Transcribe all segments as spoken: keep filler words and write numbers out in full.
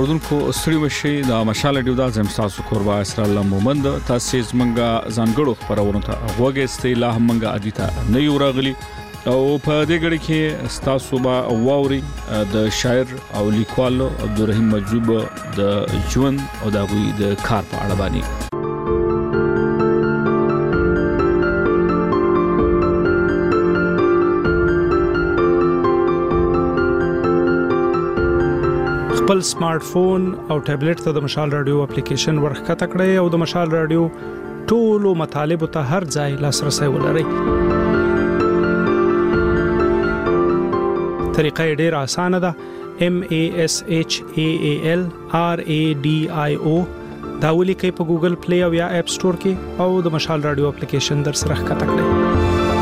اوردونکو ستړي مشي د مشال ډیو د زم تاسو کوربا اسرا الله مومند تاسو زمنګا ځانګړو خبرونه ته غوګه استیلا همنګا ادیتا نه یو راغلی او په دې غړي کې تاسو با واوري د شاعر او لیکوال عبدالرحیم مجذوب د ژوند او د غوي د کار په اړه باندې خپل سمارټ فون او ټابلیټ ته د مشال رادیو اپلیکیشن ورخکته کړئ او د مشال رادیو ټولو مطالب ته هر ځای لاسرسي ولرئ. طریقه ډیره اسانه ده. M A S H A A L R A D I O دا ولیکئ په ګوګل پلی او یا اپ سٹور کې او د مشال رادیو اپلیکیشن در سره ښکته کړئ.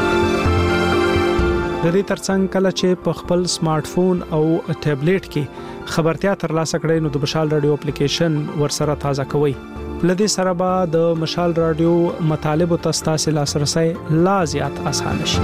د دې ترڅنګ کله چې په خپل سمارټ فون او ټابلیټ کې خبرتیا ترلاسه کړئ نو د مشال رادیو اپلیکیشن ورسره تازه کوئ. لدې سره به د مشال رادیو مطالب او تاسو لاسرسي لا زیات آسان شي.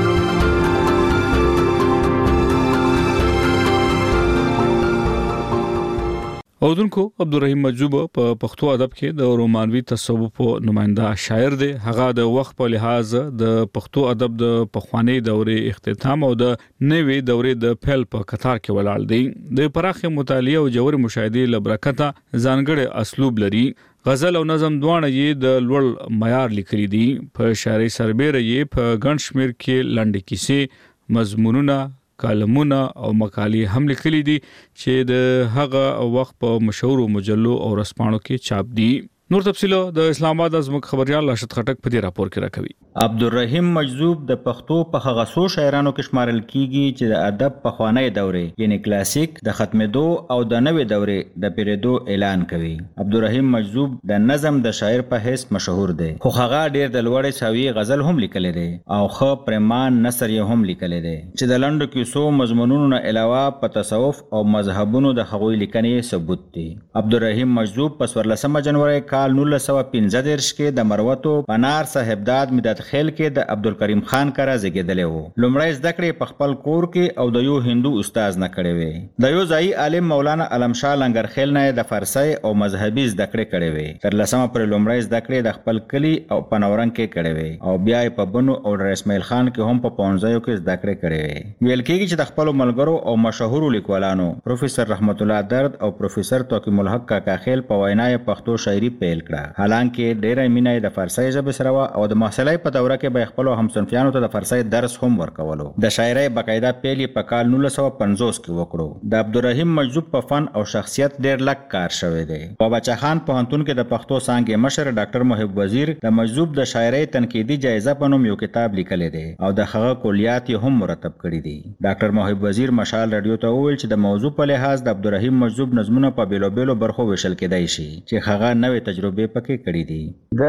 اوردونکو عبدالرحیم مجذوب په پښتو ادب کې د رومانوي تصوف نماینده شاعر دی. هغه د وخت په لحاظ د پښتو ادب د پخوانی دورې اختتام او د نوې دورې د پیل په قطار کې ولاړ دی. د پراخه مطالعه او جوړ مشاهده لبرکته ځانګړي اسلوب لري. غزل او نظم دواړه یې د لوړ معیار لیکلي دي. په شاعري سربېره یې په ګڼ شمېر کې لنډې کیسې، مضمونونه، کالمونه او مقالې هم لیکلي دي چې د هغه وخت په مشهور مجلو او رسپانو کې چاپ دي. نور تفصیل د اسلام آباد از مخ خبريال راشد خټک په دې راپور کې راکوي. عبدالرحیم مجذوب د پښتو په هغه څو شاعرانو کې شمارل کیږي چې د ادب په خوانی دورې یعنی کلاسیک د ختمېدو او د نوې دورې د پیریدو اعلان کوي. عبدالرحیم مجذوب د نظم د شاعر په حیث مشهور دی، خو هغه ډیر د لوړې ساوی غزل هم لیکل دي او خو پرمان نثر یې هم لیکل دي چې د لنډو کیسو مضمونونو نه علاوه په تصوف او مذهبونو د هغوی لیکنې ثبوت دي. عبدالرحیم مجذوب په څوارلسمه جنوري کال نولس سوه پنځه دېرش کې د مروتو پنار صاحبداد مدد خیل کې د عبدالکریم خان کرا زیږیدلی و. لومړی زده کړې په خپل کور کې او د یو هندو استاد نه کړې وې. د یو ځایي عالم مولانا علم شاه لنګر خیل نه د فارسی او مذهبي زده کړې کړې وې. تر لسمه پورې لومړی زده کړې د خپل کلي او په نورنګ کې کړې وې او بیا یې په بنو او ډر اسماعیل خان کې هم په پونځیو کې زده کړې کړې وې. ویل کېږي چې د خپلو ملګرو او مشهورو لیکوالانو پروفیسر رحمت الله درد او پروفیسر توقیم الحق کاکا خیل په وینا یې پښتو شاعري پیل کړه. حالانکه ډېره مینه د فارسی ژبې سره و او د محصلۍ په دوره کې به خپل همصنفیانو ته د فارسی درس هم ورکولو. د شاعرۍ باقاعده پیل په کال نولس سوه پنځوس کې وکړو. د عبدالرحیم مجذوب په فن او شخصیت ډېر لږ کار شوی دی. په بچه خان پوهنتون کې د پښتو څانګې مشر ډاکټر محب وزیر د مجذوب د شاعرۍ تنقیدي جایزه په نوم یو کتاب لیکلی دی او د هغه کلیات یې هم مرتب کړي دي. ډاکټر محب وزیر مشال رادیو ته وویل چې د موضوع په لحاظ د عبدالرحیم مجذوب نظمونه په بیلو بیلو برخو ویشل کېدای شي چې هغه نوې تجربې پکې کړي دي.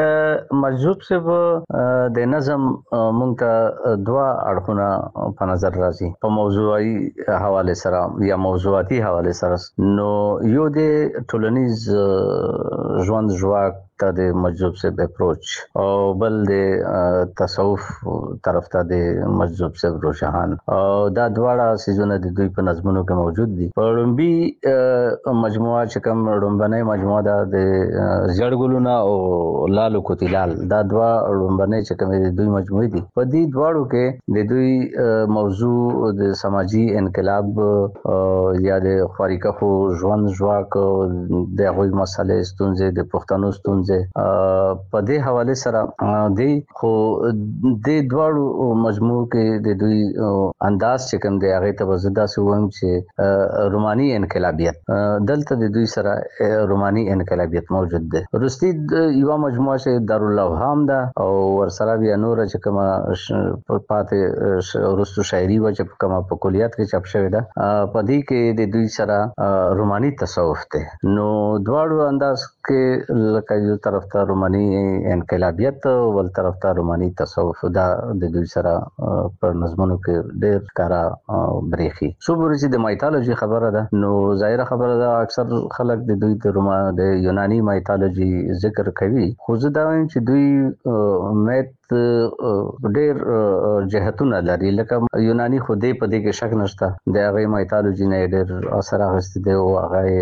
د مجذوب صاحب د نظم مونږ ته دوا اړخونه په نظر راځي په موضوعي حواله سره یا موضوعاتي حواله سره. نو یو د ټولنیز ژوند ژواک ته د مجذوب صاحب اپروچ او بل د تصوف طرف ته د مجذوب صاحب روشهان او دا دواړه سيزونه د دوی په نظمونو کې موجود دي. په لومبي مجموعه چې کوم لومبنۍ مجموعه ده د زړګلونه او لالو کوتیلال دا دوا لومبنۍ چې کوم د دوی مجموعه دي په دې دواړو کې د دوی موضوع د سماجی انقلاب یا د خواریکخو ژوند ژواک د هغوی مسالې ستونزې د پښتنو ستونزې په دې حواله سره دی. خو د دواړو مجموع کې د دوی انداز چې کوم دی هغه ته وزدا سو هم چې روماني انقلابیت دلته د دوی سره روماني انقلابیت موجود دی. رستي یو مجموعه چې دارالافهام ده او ورسره بیا نور چې کومه پاتې رستو شاعري و چې کومه په کلیات کې چاپ شوی ده په دې کې د دوی سره روماني تصوف دی. نو دواړو انداز کې لکه یو طرف ته روماني انقلابیت ول طرف ته روماني تصوف دا د دوی سره پر نظمونو کې ډېر کارا بریخي. سو ورته د مایتالوژي خبره ده نو ظاهره خبره ده اکثر خلک د دوی د روما د یوناني مایتالوژي ذکر کوي خو زه دا وایم چې دوی میت ډېر جهتونه لري لکه یوناني خو دې په دې کې شک نشته د هغه مایتالوژي نه ډېر اثر اخیستی دی او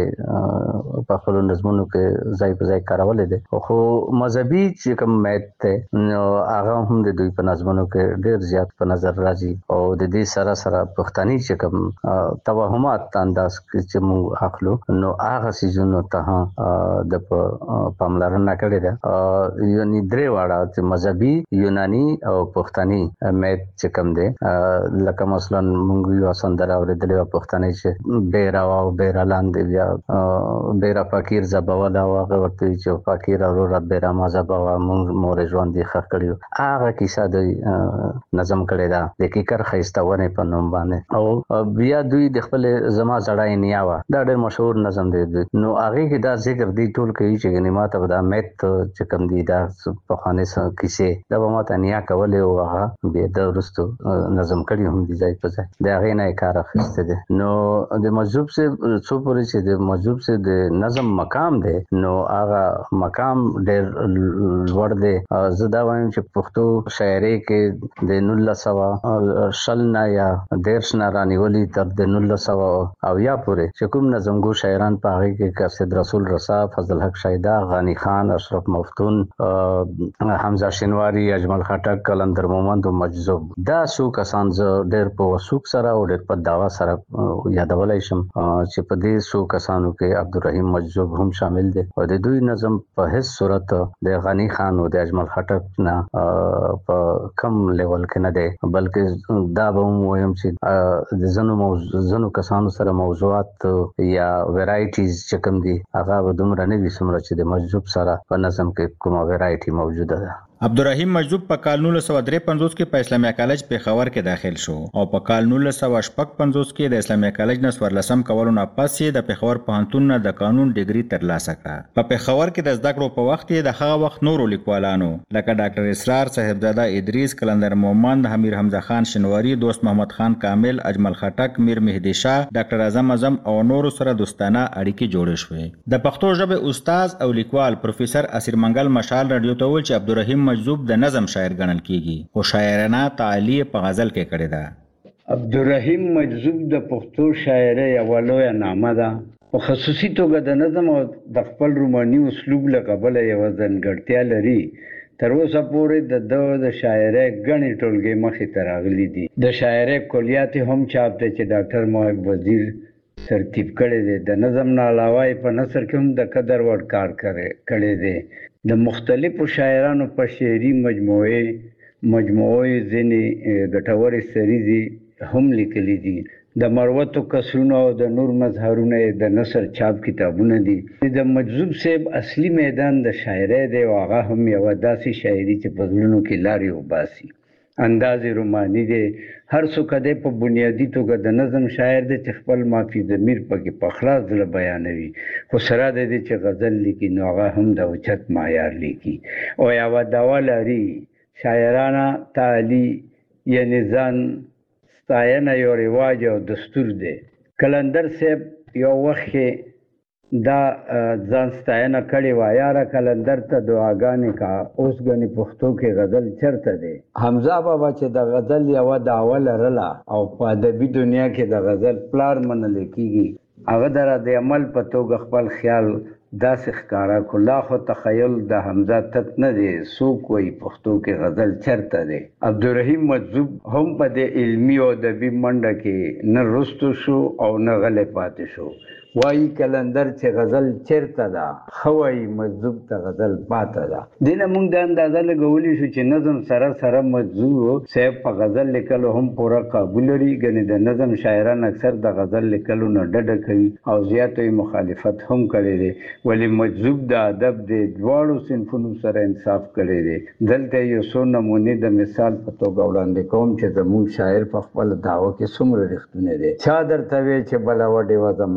هغه په خپل نظمونو کې ځای په ځای کارولې دي خو مذهبي چې کوم میت ته نو هغه هم د دوی په نظمونو کې ډېر زیات په نظر راځي او د دې سره سره پښتني چې کوم توهمات انداز چې موږ اخلو نو هغه سيزونو ته د پاملرنه کړې ده یعنی درې واړه چې مذهبي یوناني او پښتني میت چې کوم دي لکه مثلا موږ یو سندره اورېدلې پښتني چې بیره او بیره لاندې بیا بیره فقیر زبوا دا هغه ورته چې فقیر اورو بیره ما زبوا موږ مور ژوند دي خخ کړیو هغه کیسه د نظم کړی دا د کیکر خيستونه په نوم باندې او بیا دوی د خپل زما زړای نیاوه دا ډېر مشهور نظم دی نو هغه کې دا ذکر دی ټول کوي چې غنیمت او دا میت چې کوم دی دا په خانه سره کیسه دا ما ته نیا کولې او هغه به د ورستو نظم کړی هم دی ځای په ځای دا غي نه کار اخیسته دي نو د مجذوب سے څو پورې چې د مجذوب سے د نظم مقام دی نو هغه مقام ډېر لوړ دی. زه دا وایم چې پښتو شاعري کې د نولس سوه شل نه یا دیرش نه رانیولي تر د نولس سوه او یا پورې چې کوم نظمګو شاعران په هغه کې قصید رسول رسا فضل حق شایدا غانی خان اشرف مفتون حمزه شینواری اجمل خټک کلندر مومند او مجذوب دا سو کسان ز ډېر په وسوک سره او ډېر په داوا سره یادولای شم چې په دې سو کسانو کې عبدالرحیم مجذوب هم شامل دي او د دوی نظم په هیڅ صورت د غنی خان او د اجمل خټک نه په کم لیول کې نه دی بلکې دا به وایم چې د زنو موضوع زنو کسانو سره موضوعات یا ورایټیز چې کوم دي هغه به دومره نه وي څومره چې د مجذوب سره په نظم کې کومه ورایټي موجوده ده. عبدالرحیم مجذوب په کال نولس سوه درې پنځوس کې په اسلامي کالج پېښور کې داخل شو او په کال نولس سوه شپږ پنځوس کې د اسلامي کالج نه څوارلسم کولو نه پس یې د پېښور پوهنتون نه د قانون ډیګري ترلاسه کړه. په پېښور کې د زده کړو په وخت کې د هغه وخت نورو لیکوالانو لکه ډاکټر اسرار صاحبزاده ادریس کلندر مومند امیر حمزه خان شینواری دوست محمد خان کامل اجمل خټک میر مهدی شاه ډاکټر اعظم اعظم او نورو سره دوستانه اړیکې جوړې شوې. د پښتو ژبې استاد او لیکوال پروفیسور اسیر منګل مشال رادیو ته ویل چې عبدالرحیم مجذوب د نظم شاعر ګڼل کیږي خو شاعرانه تعالی په غزل کې کړی ده. عبدالرحیم مجذوب د پښتو شاعرۍ یوه لویه نامه ده په خصوصي توګه د نظم او د خپل روماني اسلوب له کبله یوه ځانګړتیا لري. تر اوسه پورې د ده د شاعرۍ ګڼې ټولګې مخې ته راغلي دي. د شاعرۍ کلیات هم چاپ دی چې ډاکټر محب وزیر ترتیب کړی دی. د نظم نه علاوه په نثر کې هم د قدر وړ کار کړی دی. د مختلفو شاعرانو په شعري مجموعې مجموعې ځینې ګټورې سریزې هم لیکلي دي. د مروتو کسرونه او د نور مظهرونه د نثر چاپ کتابونه دي. د مجذوب صاحب اصلي میدان د شاعرۍ دی او هغه هم یوه داسې شاعري چې په زړونو کې لارې وباسي. انداز رومانی دی. هر څوک دی په بنیادي توګه د نظم شاعر دی چې خپل مافي ضمیر پکې په خلاص زړه بیانوي خو سره د دې چې غزل لیکي نو هغه هم د اوچت معیار لیکي او یوه دوا لري. شاعرانه تعالی یعنې ځان ستاینه یو رواج او دستور دی. کلندر صاحب یو وخت کې دا ځان ستاینه کړې وه یاره کلندر ته دعاګانې کا اوس ګنې پښتو کې غزل چرته دی. حمزه بابا چې د غزل یوه دعوه لرله او په ادبي دنیا کې د غزل پلار منلی کېږي هغه د رد عمل په توګه خپل خیال داسې ښکاره کړو لا خو تخیل د حمزه تت نه دی څوک وایي پښتو کې غزل چرته دی. عبدالرحیم مجذوب هم په دې علمي او ادبي منډه کې نه رستو شو او نه غلی پاتې شو. وایي کلندر چې غزل چیرته ده ښه وایي مجذوب ته غزل پاته ده. دې نه موږ د اندازه لګولی شو چې نظم سره سره مجذوب صاحب په غزل لیکلو هم پوره قابل لري. ګنې د نظم شاعران اکثر د غزل لیکلو نه ډډه کوي او زیاتو یې مخالفت هم کړی دی ولی مجذوب د ادب د دواړو صنفونو سره انصاف کړی دی. دلته یو څو نمونې د مثال په توګه وړاندې کوم چې زموږ شاعر په خپله دعوه کې څومره رښتونی دی. چا درته وی چې بله وډې وه زما په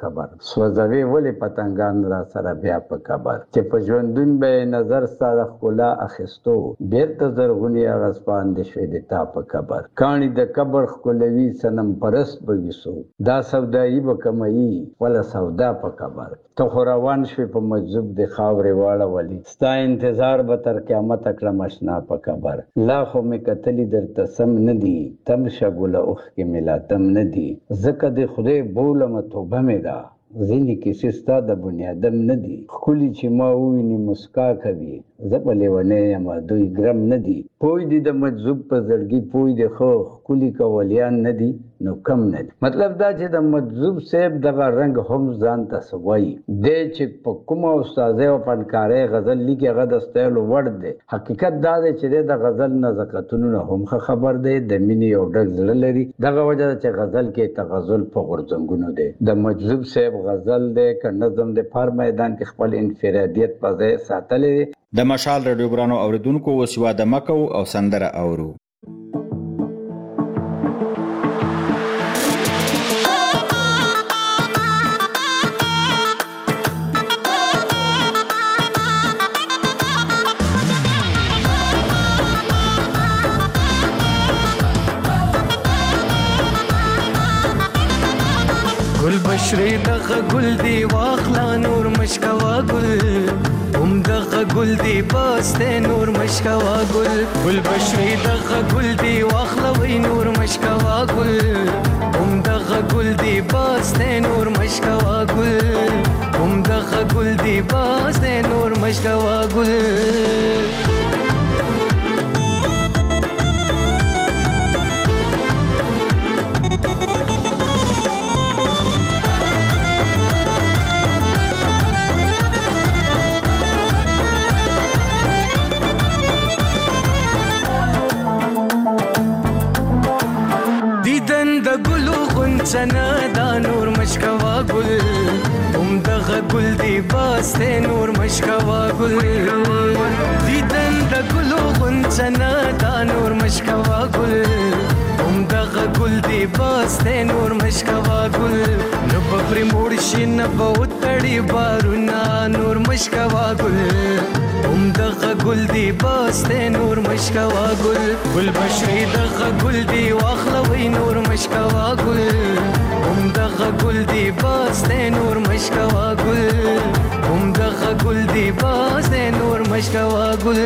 خبر سوځوي ولې پتنګان را سره بیا په خبر چې په ژوندون به نظر ستاره خلا اخستو بیرته زرغونی غسپان د شوي د تا په خبر کانی د قبر خلوي سنم پرست بګیسو دا سودایي به کمایي ولا سودا په خبر ته خو روان شوي په مجذوب د خاورې واړه ولی ستا انتظار به تر قیامت کړم اشنا په خبر لا خو مې کتلی درته سم نه دي تم شګوله اوښ کې مې لا تم نه دي ځکه د خدای بولمه توبه مې ده ځینې کیسې ستا د بنیادم نه دي ښکلي چې ما وویني مسکا کوي زه په لیونی یم دوی ګرم نه دي پوی دي د مجذوب په زړګي پوی دي خو ښکلي کولیان نه دي نو کم نه دي مطلب دا چې د مجذوب صاحب دغه رنګ هم ځان ته څه وایي دی چې په کومه استاذۍ او فنکارۍ غزل لیکي هغه د ستایلو وړ دی حقیقت دا دی چې دی د غزل نزاکتونو نه هم ښه خبر دی د مینې یو ډک زړه لري دغه وجه ده چې غزل کې تغزل په غورځنګونو دی د مجذوب صاحب غزل دی که نظم دی په هر میدان کې خپل انفرادیت په ځای ساتلی دی د مشال رادیو ګرانو اوریدونکو اوس یوه دمه کوو او سندره اورو گل بشری دغه گل دی واخلا نور مشکوا گل هم دغه گل دی باسته نور مشکوا گل گل بشری دغه گل دی واخلا وی نور مشکوا گل هم دغه گل دی باسته نور مشکوا گل هم دغه گل دی باسته نور مشکوا گل سنا دا نور مشکوا گل هم دغه گل دی باسته نور مشکوا گل دیدن د ګلو غنچنا دا نور مشکوا گل هم دغه گل دی باسته نور مشکوا گل نو بپری موړ شي نه به وتړي بارونه نور مشکوا گل هم دغه گل دی باسته نور مشکوا گل گل بشری دغه گل دی واخلوي نور مشکوا گل هم دغه گل دی باسته نور مشکوا گل هم دغه گل دی باسته نور مشکوا گل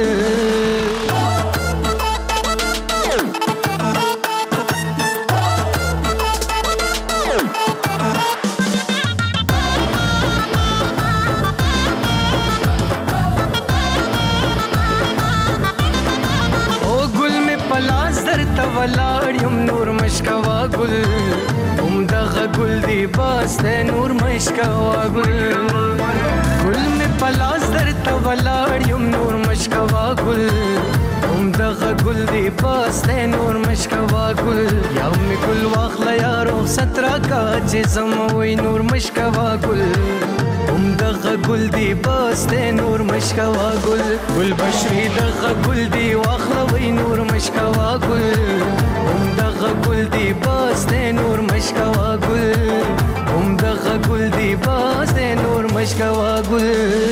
ولاړم نور مشکوا گل هم دغه گل دی باسته نور مشکوا گل گل می پلاس درته ولاړم نور مشکوا گل هم دغه گل دی باسته نور مشکوا گل یا می گل واخلا یارو سترا کا چې زموي نور مشکوا گل هم دغه گل دی باسته نور مشکوا گل گل بشری دغه گل دی واخلوي نور مشکوا گل هم دغه گل دی باسته نور مشکوا گل هم دغه گل دی باسته نور مشکوا گل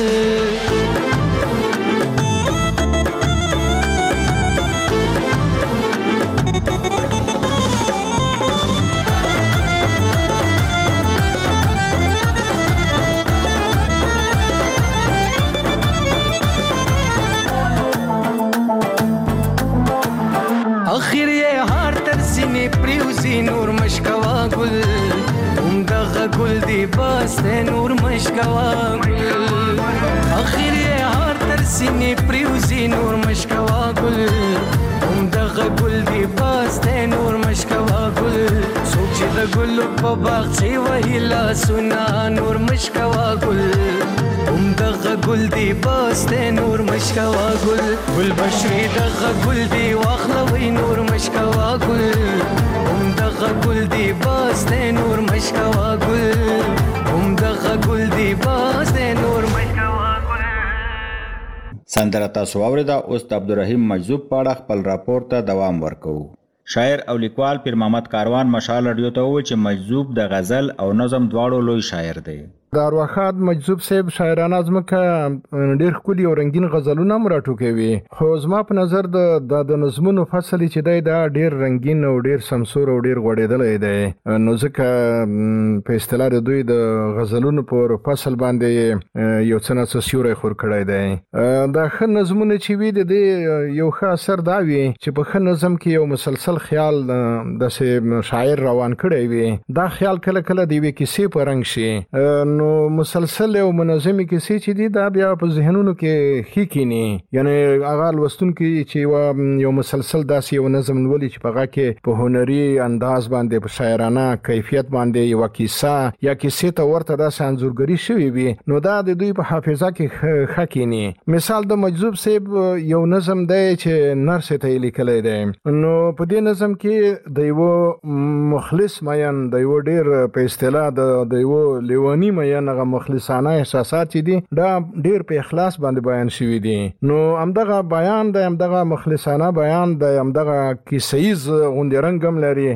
اخر یې هار تر سینې پریوزي نور مشکوا گل هم دغه گل دی باسته نور مشکوا گل اخر یې هار تر سینې پریوزي نور مشکوا گل هم دغه گل دی باسته نور مشکوا گل سوچ د ګل په باغ چې وهلا سنا نور مشکوا گل هم دغه گل دی باسته نور مشکوا گل گل بشری دغه گل دی واخلوي نور مشکوا گل هم دغه گل دی باسته نور مشکوا گل هم دغه گل دی باسته نور مشکوا گل سندره تاسو اوریدا اوس د عبدالرحیم مجذوب په اړه خپل راپور ته دوام ورکوو شاعر او لیکوال پیر محمد کاروان مشال رادیو ته وویل چې مجذوب د غزل او نظم دواړو لوی شاعر دی. د ارواښاد مجذوب صاحب شاعرانه ځمکه ډېر ښکلي او رنګین غزلونه هم راټوکوي، خو زما په نظر د د نظمونو فصل چې دی دا ډېر رنګین او ډېر سمسور او ډېر غوړېدلی دی، نو ځکه په اصطلاح د دوی د غزلونو پر فصل باندې یو څه نه څه سیوری خور کړی دی. دا ښه نظمونه چې وي د دې یو ښه اثر دا وي چې په ښه نظم کې یو مسلسل خیال داسې شاعر روان کړی وي، دا خیال کله کله د یوې کیسې په رنګ شي، نو مسلسل او منظمې کیسې چې دي دا بیا په ذهنونو کې ښه کینی، یعنی هغه لوستونکي چې یو مسلسل داسې یو نظم لولي چې په هغه کې په هنري انداز باندې په شاعرانه کیفیت باندې یوه کیسه یا کیسې ته ورته داسې انځورګري شوې وي، نو دا د دوی په حافظه کې ښه کینی. مثال د مجذوب صاحب یو نظم دی چې نرسې ته یې لیکلی دی، نو په دې نظم کې د یوه مخلص مین د یوه ډېر په اصطلاح د یوه لیوني مین هغه مخلصانه احساسات چې دي دا ډېر په اخلاص باندې بیان شوي دي، نو همدغه بیان دی، همدغه مخلصانه بیان دی، همدغه کیسهیز غوندې رنګ هم لري،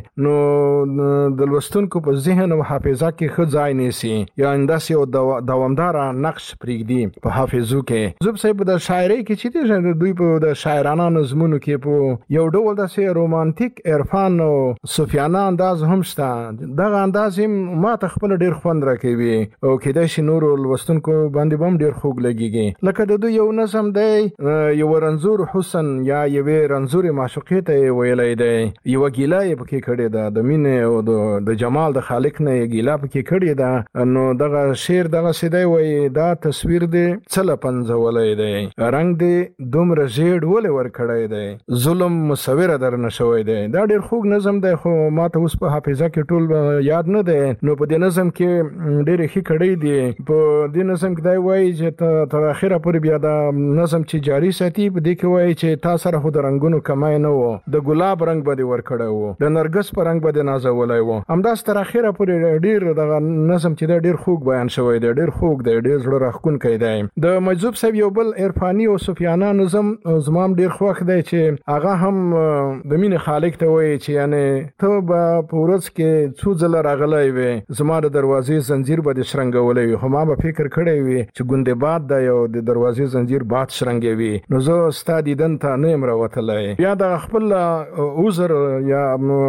نو د لوستونکو په ذهن او حافظه کې ښه ځای نیسي، یعنې داسې یو دوامداره نقش پرېږدي په حافظو کې. مجذوب صاحب د شاعرۍ کې چې دی د دوی په د شاعرانه نظمونو کې په یو ډول داسې رومانتیک عرفان او صوفیانه انداز هم شته، دغه انداز هم ما ته خپله ډېر خوند راکوي او کېدای شي نورو لوستونکو باندې به هم ډېر خوږ لګېږي. لکه د دوی یو نظم دی یو رنځور حسن یا یوې رنځورې معشوقې ته یې ویلی دی، یوه ګیله یې پکې کړې ده د مینې او د جمال د خالق نه یې ګیله پکې کړې ده، نو دغه شعر دغسې دی وایي دا تصویر دی څه له پنځولی دی، رنګ دی دومره ژیړ ولې ورکړی دی، ظلم مصوره درنه شوی دی. دا ډېر خوږ نظم دی خو ما ته اوس په حافظه کې ټول یاد نه دی، نو په دې نظم کې ډېرې ښې کړی دی. په دې نظم کې دا وایي چې تر اخره پورې بیا دا نظم چې جاري ساتي، په دې کې وایي چې تا سره خو د رنګونو کمی نه و، د ګلاب رنګ به دې ورکړی و، د نرګس په رنګ به دې نازولی و، همداسې تر اخره پورې ډېر دغه نظم چې دی ډېر خوږ بیان شوی دی، ډېر خوږ دی، ډېر زړه راښکونکی دی. د مجذوب صاحب یو بل عرفاني او صوفیانه نظم زما هم ډېر خوښ دی چې هغه هم د مینې خالق ته وایي چې یعنې ته به په ورځ کې څو ځله راغلی وې، زما د دروازې زنځیر به دې شرنګولی وي، خو ما به فکر کړی وي چې ګوندې باد دی او د دروازې زنځیر باد شرنګوي، نو زه ستا دیدن ته نه یم راوتلی. بیا د خپل عذر یا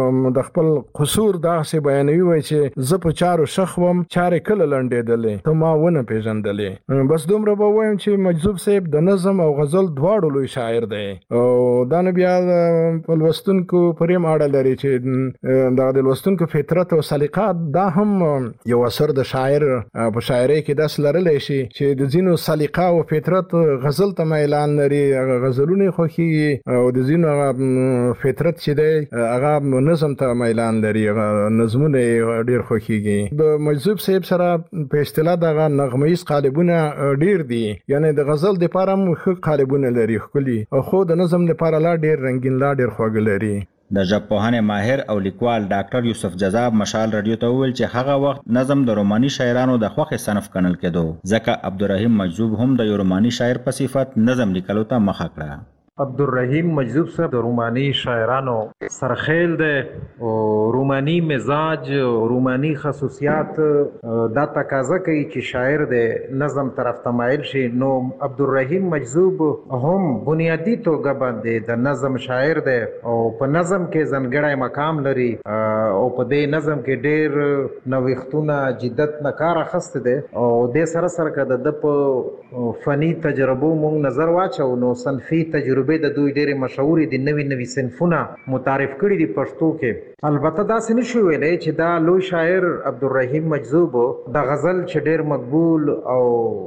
د خپل قصور داسې بیانوي وایي چې زه په چارو شخ وم، چارې کله لنډېدلې ته ما ونه پېژندلې. بس دومره به وایم چې مجذوب صاحب د نظم او غزل دواړو لوی شاعر دی، او دا نه بیا په لوستونکو پورې هم اړه لري چې دا د لوستونکو فطرت او سلیقات دا هم یو اثر د شاعر په شاعرۍ کې داس لرلی شي چې د ځینو سلیقه او فطرت غزل ته میلان لري، هغه غزلونه یې خوښېږي، او د ځینو فطرت چې دی هغه نظم ته میلان لري، هغه نظمونه یې ډېر خوښېږي. د مجذوب صاحب سره په اصطلاح دغه نغمهیز قالبونه ډېر دي، یعنې د غزل دپاره هم ښه قالبونه لري ښکلي، خو د نظم دپاره لا ډېر رنګین لا ډېر خواږه لري. د ژبپوهنې ماهر او لیکوال ډاکټر یوسف جذاب مشال رادیو ته وویل چې هغه وخت نظم د روماني شاعرانو د خوښې صنف ګڼل کېدو، ځکه عبدالرحیم مجذوب هم د یو روماني شاعر په صفت نظم لیکلو ته مخه کړه. عبدالرحیم مجذوب صاحب د روماني شاعرانو سرخیل دی او روماني مزاج روماني خصوصیات دا تقاضا کوي چې شاعر دی نظم طرف ته مایل شي، نو عبدالرحیم مجذوب هم بنیادی توګه باندې د نظم شاعر دی او په نظم کې ځانګړی مقام لري، او په دې نظم کې ډېر نوښتونه جدت نه کار اخیستی دی، او دې سره سره که د ده په فني تجربو مونږ نظر واچو نو صنفي تجربې د دوی ډېرې مشهورې دي، نوي نوي صنفونه متعارف کړي دي پښتو کې. البته داسې نشو ویلی چې دا لوی شاعر عبدالرحیم مجذوب د غزل چې ډېر مقبول او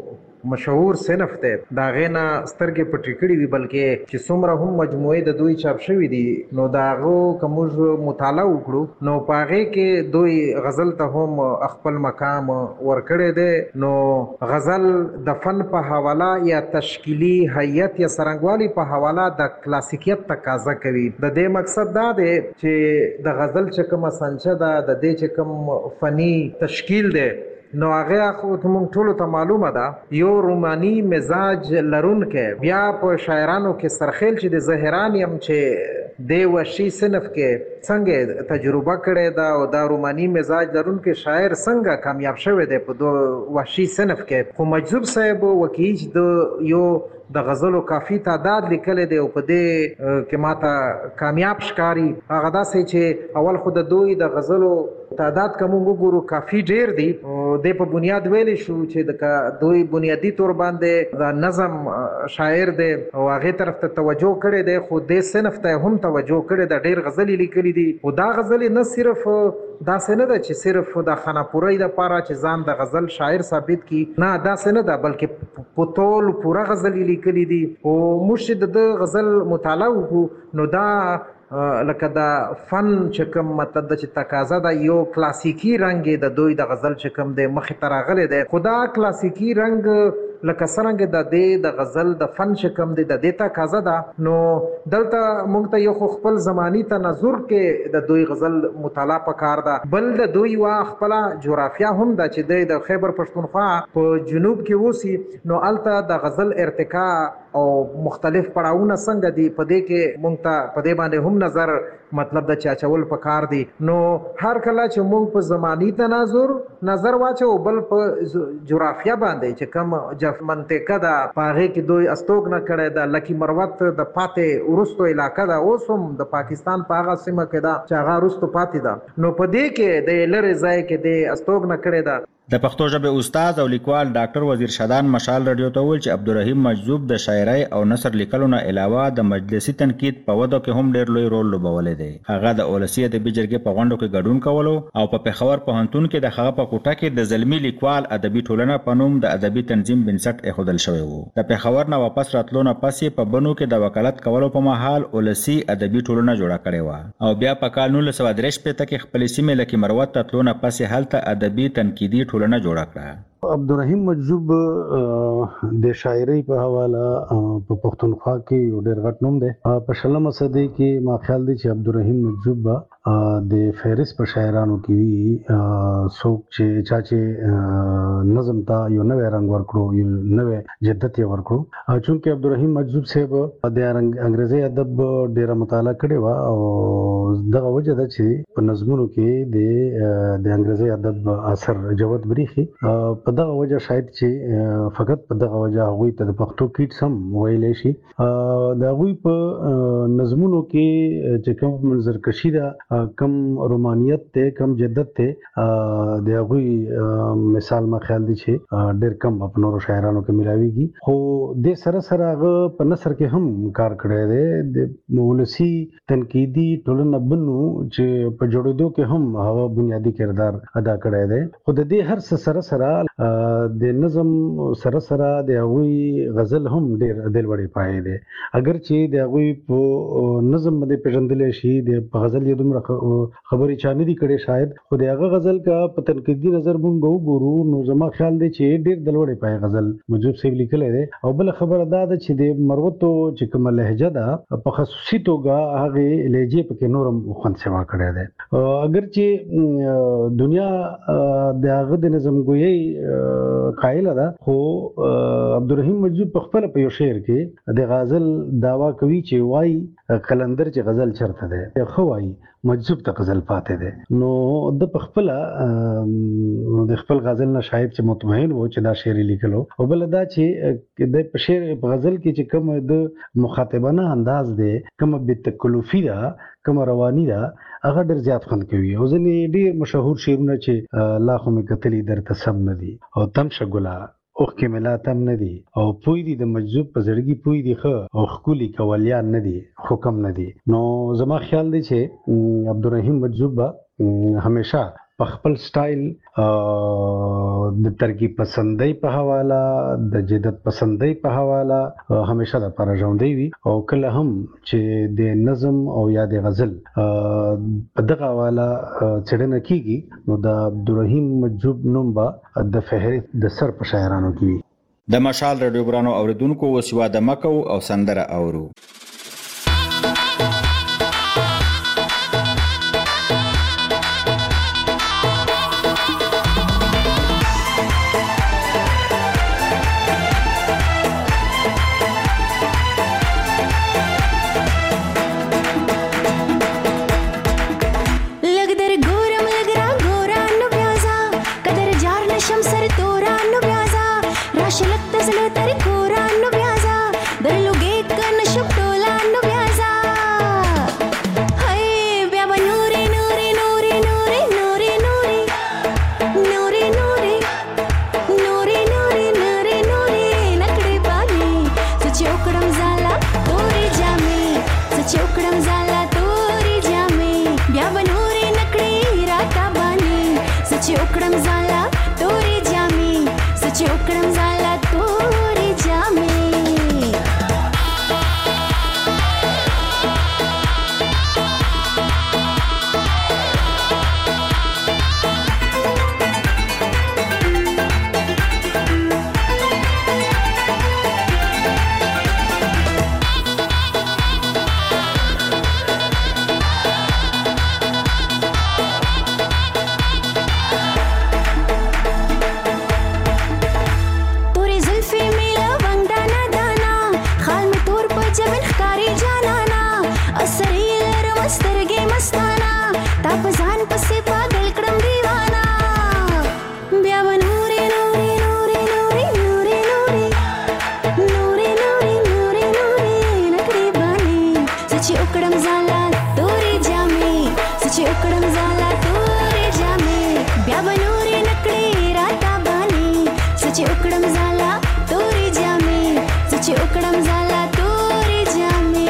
مشهور صنف دی د هغې نه سترګې پټې کړي وي، بلکې چې څومره هم مجموعې د دوی چاپ شوي دي نو د هغو که موږ مطالعه وکړو نو په هغې کې دوی غزل ته هم خپل مقام ورکړی دی. نو غزل د فن په حواله یا تشکیلي هیئت یا څرنګوالي په حواله د کلاسیکیت تقاضا کوي. د دې مقصد دا دی چې د غزل چې کومه سنچه ده د دې چې کوم فني تشکیل دی نو هغه خو موږ ټولو ته معلومه ده یو روماني مزاج لرونکی، بیا په شاعرانو کې سرخیل چې د زهران یم چې د وحشي صنف کې څنګه تجربه کړې ده او دا روماني مزاج لرونکي شاعر څنګه کامیاب شوی دی په دو وحشي صنف کې. خو مجذوب صاحب وکیج د یو د غزلو کافی تعداد لیکل دی او په دې کې ماته کامیاب ښکاری. هغه داسې چې اول خو د دوی د غزلو تعداد کوم وګورو کافی ډیر دی. د په بنیاد ویل شو چې د دوی بنیادی تور باندې د نظم شاعر دی او هغه طرف ته توجه کړي دی، خو د صنف ته هم توجه کړي د ډیر غزلې لیکلي دي. او دا غزلې نه صرف دا څه نه ده چې صرف د خانپوري د پاره چې ځان د غزل شاعر ثابت کی، نه دا څه نه ده، بلکې په ټول پورا غزلې لیکلي دي. او مرشد د غزل مطالعه وکړو نو دا لکه دا فن چې کوم مطلب د چې تقاضا د یو کلاسیکی رنگ د دوی د غزل چې کوم د مخې ته راغلی دی، خو دا کلاسیکی رنگ لکه څرنګه د دې د غزل د فن چې کوم دی د دې تقاضا ده. نو دلته موږ ته یو خپل زمانی تناظر کې د دوی غزل مطالعه پکار ده. بل د دوی وا خپل جغرافیا هم ده چې د خیبر پښتونخوا په جنوب کې وسی، نو الته د غزل ارتقا او مختلف پړاوونه څنګه دي په دې کې موږ ته په دې باندې هم نظر مطلب د چاچول پکار دي. نو هر کله چې موږ په زمانی تناظر نظر واچو بل په جغرافیا باندې چې کوم منطقه ده پاغه کې دوی استوګ نه کړي ده، لکی مروت د پاتې ورستو علاقه ده، اوس هم د پاکستان په هغه سیمه کې ده چې هغه ورستو پاتې ده. نو په دې کې د لری ځای کې د استوګ نه کړي ده. د پښتو ژبې استاد او لیکوال ډاکټر وزیر شادان مشال رادیو ته ویل چې عبدالرحیم مجذوب د شاعرۍ او نثر لیکلو نه علاوه د مجلسي تنقید په ودو کې هم ډېر لوی رول لوبولی دی. هغه د اولسي ادبي جرګې په غونډو کې ګډون کولو او په پېښور پوهنتون کې د هغه په کوټه کې د زلمي لیکوال ادبي ټولنه په نوم د ادبي تنظیم بنسټ ایښودل شوی و. د پېښور نه واپس راتلو نه پس یې په بنو کې د وکالت کولو په مهال اولسي ادبي ټولنه جوړه کړې وه او بیا په کال نولس سوه درې شپېته کې خپلې سیمې لکې مروت ته تلو نه پس یې هلته ادبي تنقیدي ټولنه جوړه کړه. عبدالرحیم مجذوب د شاعرۍ په حواله په پښتونخوا کې یو ډېر غټ نوم دی. په شلمه صدۍ کې ما خیال دی چې عبدالرحیم مجذوب د فهرست په شاعرانو کې وي څوک چې چا چې نظم ته یو نوی رنګ ورکړو، یو نوی جدت یې ورکړو. چونکې عبدالرحیم مجذوب صاحب د انګریزي ادب ډېره مطالعه کړې وه او دغه وجه ده چې په نظمونو کې د د انګریزي ادب اثر جوت بریخي. په دغه وجه شاید چې فقط په دغه وجه هغوی ته د پښتو کیټس هم ویلی شي. د هغوی په نظمونو کې چې کوم منظرکشي ده، کم رومانیت ته، کم جدت ته، د هغوی مثال ما خیال دی چې ډېر کم په نورو شاعرانو کې ملاویږي. خو د سره سره هغه په نثر کې هم کار کړی دی. د ولسي تنقیدي ټولنه بنو چې په جوړېدو کې هم هغه بنیادي کردار ادا کړی دی. خو د دې هر څه سره سره د نظم سره سره د هغوی غزل هم ډېر دل وړې پایې دی. اگر چې د هغوی په نظم باندې پېژندلی شي، د په غزل یې دومره خبرې چا نه دي کړې شاید، خو د هغه غزل که په تنقیدي نظر موږ وګورو نو زما خیال دی چې ډېر دل وړې پایې غزل مجذوب صاحب لیکلی دی. او بله خبره دا ده چې د مروتو چې کومه لهجه ده په خصوصي توګه هغې لهجې پکې نور هم خوند سوا کړی دی. اگر چې دنیا د هغه د نظم ګویۍ قایله ده، خو عبدالرحیم مجذوب په خپله په یو شعر کې د غزل دعوا کوي چې وایي قلندر چې غزل چرته دی، ښه وایي مجذوب ته غزل پاتې دی. نو د په خپله د خپل غزل نه شاید چې مطمئن و چې دا شعر لیکلو. او بله دا چې د په شعر په غزل کې چې کوم د مخاطبانه انداز دی، کومه بېتکلفي ده، کومه رواني ده، هغه ډېر زیات خوند کوي. او ځینې ډېر مشهور شعرونه چې لا خو مې کتلي درته سم نه دي، او تم شه ګله اوښکې مې لا تم نه دي، او پوی دي د مجذوب په زړګي پوی دي ښه، او ښکلي کولیان نه دي خو کم نه دي. نو زما خیال دی چې عبدالرحیم مجذوب به همیشه په خپل سټایل د ترکیب پسندۍ په حواله، د جدت پسندۍ په حواله همیشه د پاره ژوندی وي. او کله هم چې د نظم او یا د غزل په دغه حواله څېړنه کیږي نو د عبدالرحیم مجذوب نوم به د فهرست د سر په شاعرانو کې وي. د مشال رادیو ګرانو اوریدونکو اوس یوه دمه کوو او سندره اورو. سچ وکړم زالا تورې جامې سچ وکړم زالا تورې جامې بیا به نورې نکړې راته باندې سچ وکړم زالا تورې جامې سچ وکړم زالا تورې جامې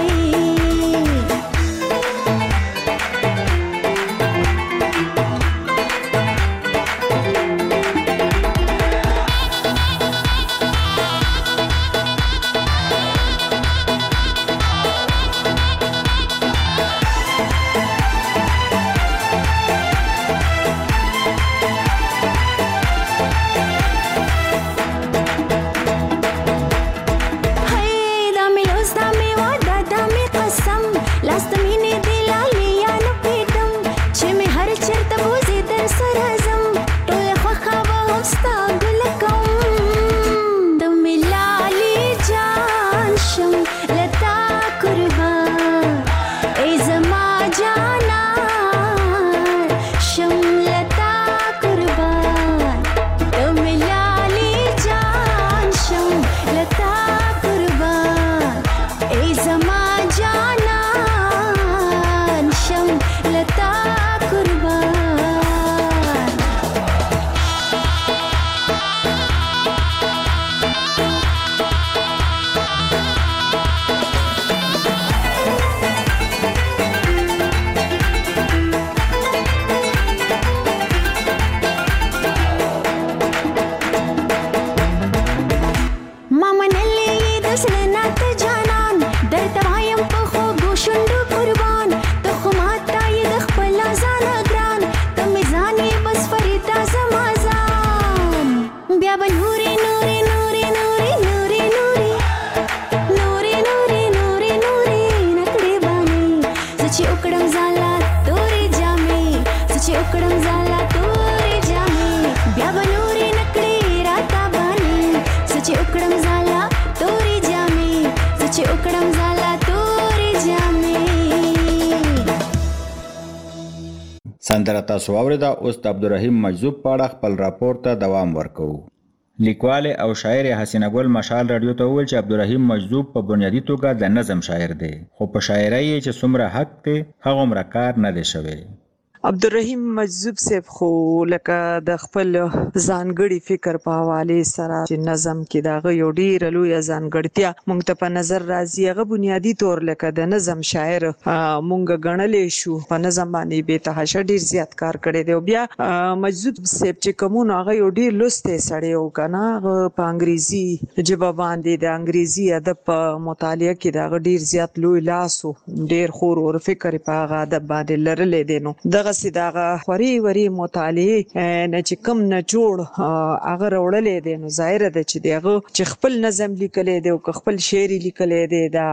سندره تاسو اوریدا اوس د عبدالرحیم مجذوب په اړه خپل راپور ته دوام ورکوو. لیکوال او شاعر حسینه ګل مشال رادیو ته وویل چې عبدالرحیم مجذوب په بنیادی توګه د نظم شاعر دی، خو په شاعرۍ یې چې څومره حق دی هغومره کار نه دی شوی. عبدالرحیم مجذوب صاحب خو لکه د خپل ځانګړي فکر په حواله سره چې نظم کې داغه یو ډیر لوی ځانګړتیا مونږ ته په نظر راځي. هغه بنیادی تور لکه د نظم شاعر مونږ غنلې شو، په نظم باندې به تهشه ډیر زیات کار کړی دی. بیا مجذوب صاحب چې کومو هغه یو ډیر لوستې سړی او کنه په انګریزي ژبه باندې د انګریزي ادب په مطالعه کې داغه ډیر زیات لوی لاسو ډیر خور او فکر په هغه ادب باندې لرلې دی. نو دغه سیداغه خوري وری مطالعه نه چې کم نه جوړ هغه وړلې دي. نو ظاهر ده چې دغه چې خپل نظم لیکلې دي او خپل شعر لیکلې دي دا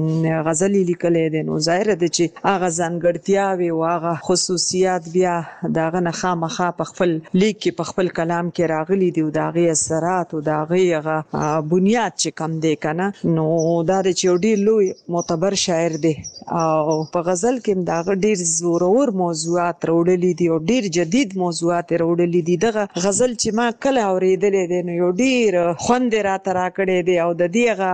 غزل لیکلې دي، نو ظاهر ده چې هغه ځانګړتیاوي او هغه خصوصیات بیا دغه نه خامخا په خپل لیک کې په خپل کلام کې راغلي دي او دغه اثرات او دغه هغه بنیاد چې کم دی کنه. نو دا چې ډیر لوی معتبر شاعر دی او په غزل کې دغه ډیر زورور موضوع راوړلې دي او ډیر جدید موضوعات راوړلې دي. دغه غزل چې ما کله اوریدلې دي نو یو ډیر خوند را تر کړې دي او د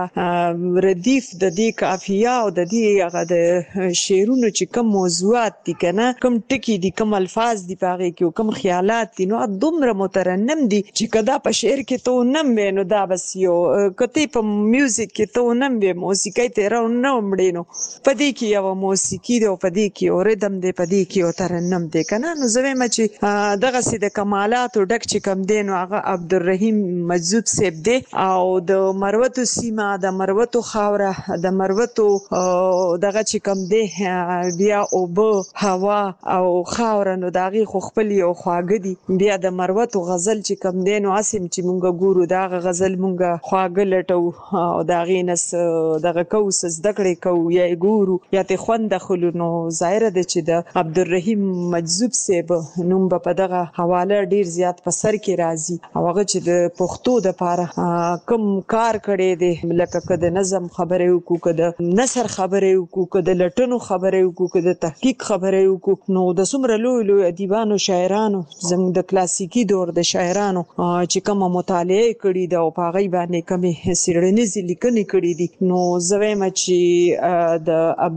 دېغه ردیف د دې قافیه او د دې هغه د شعرونو چې کوم موضوعات دي کنه، کوم ټکی دي، کوم الفاظ دي، پاره کې کوم خیالات دي، نو دومره مترنم دي چې کدا په شعر کې ته نم وې نو دا بس یو کته په میوزیک کې ته نم وې موسیقي ته راو نه مړې. نو په دې کې یو موسیقي دی او په دې کې یو ردم دی، په دې کې یو ترنم دی کنه. نو زه وایم چې دغه سي د کمالات او ډک چې کم دی نو هغه عبدالرحیم مجذوب صاحب دی او د مروتو سیمه د مروتو خاوره د مروتو دغه چې کم دی بیا او بو هوا او خاوره نو داغي خو خپل یو خواږه دی. بیا د مروتو غزل چې کم دی نو اسیم چې مونږ ګورو دغه غزل مونږ خواږه لټو او داغي نس دغه کوس زده کړې کو یا ګورو یا ته خوند خلو. نو ظاهر ده چې د عبدالرحیم مجذوب صاحب نوم په دغه حواله ډیر زیات په سر کې راځي او هغه چې د پښتو د پاره کم کار کړي دي، لکه کده نظم خبره وکړو، کده نثر خبره وکړو، کده لټنو خبره وکړو، کده تحقیق خبره وکړو. نو د څومره لوی لوی ادیبانو شاعرانو زموږ د کلاسیکی دور د شاعرانو چې کوم مطالعه کړي دا او په غي باندې کوم سیرنیز لیکنې کړي دي، نو زه وایم چې د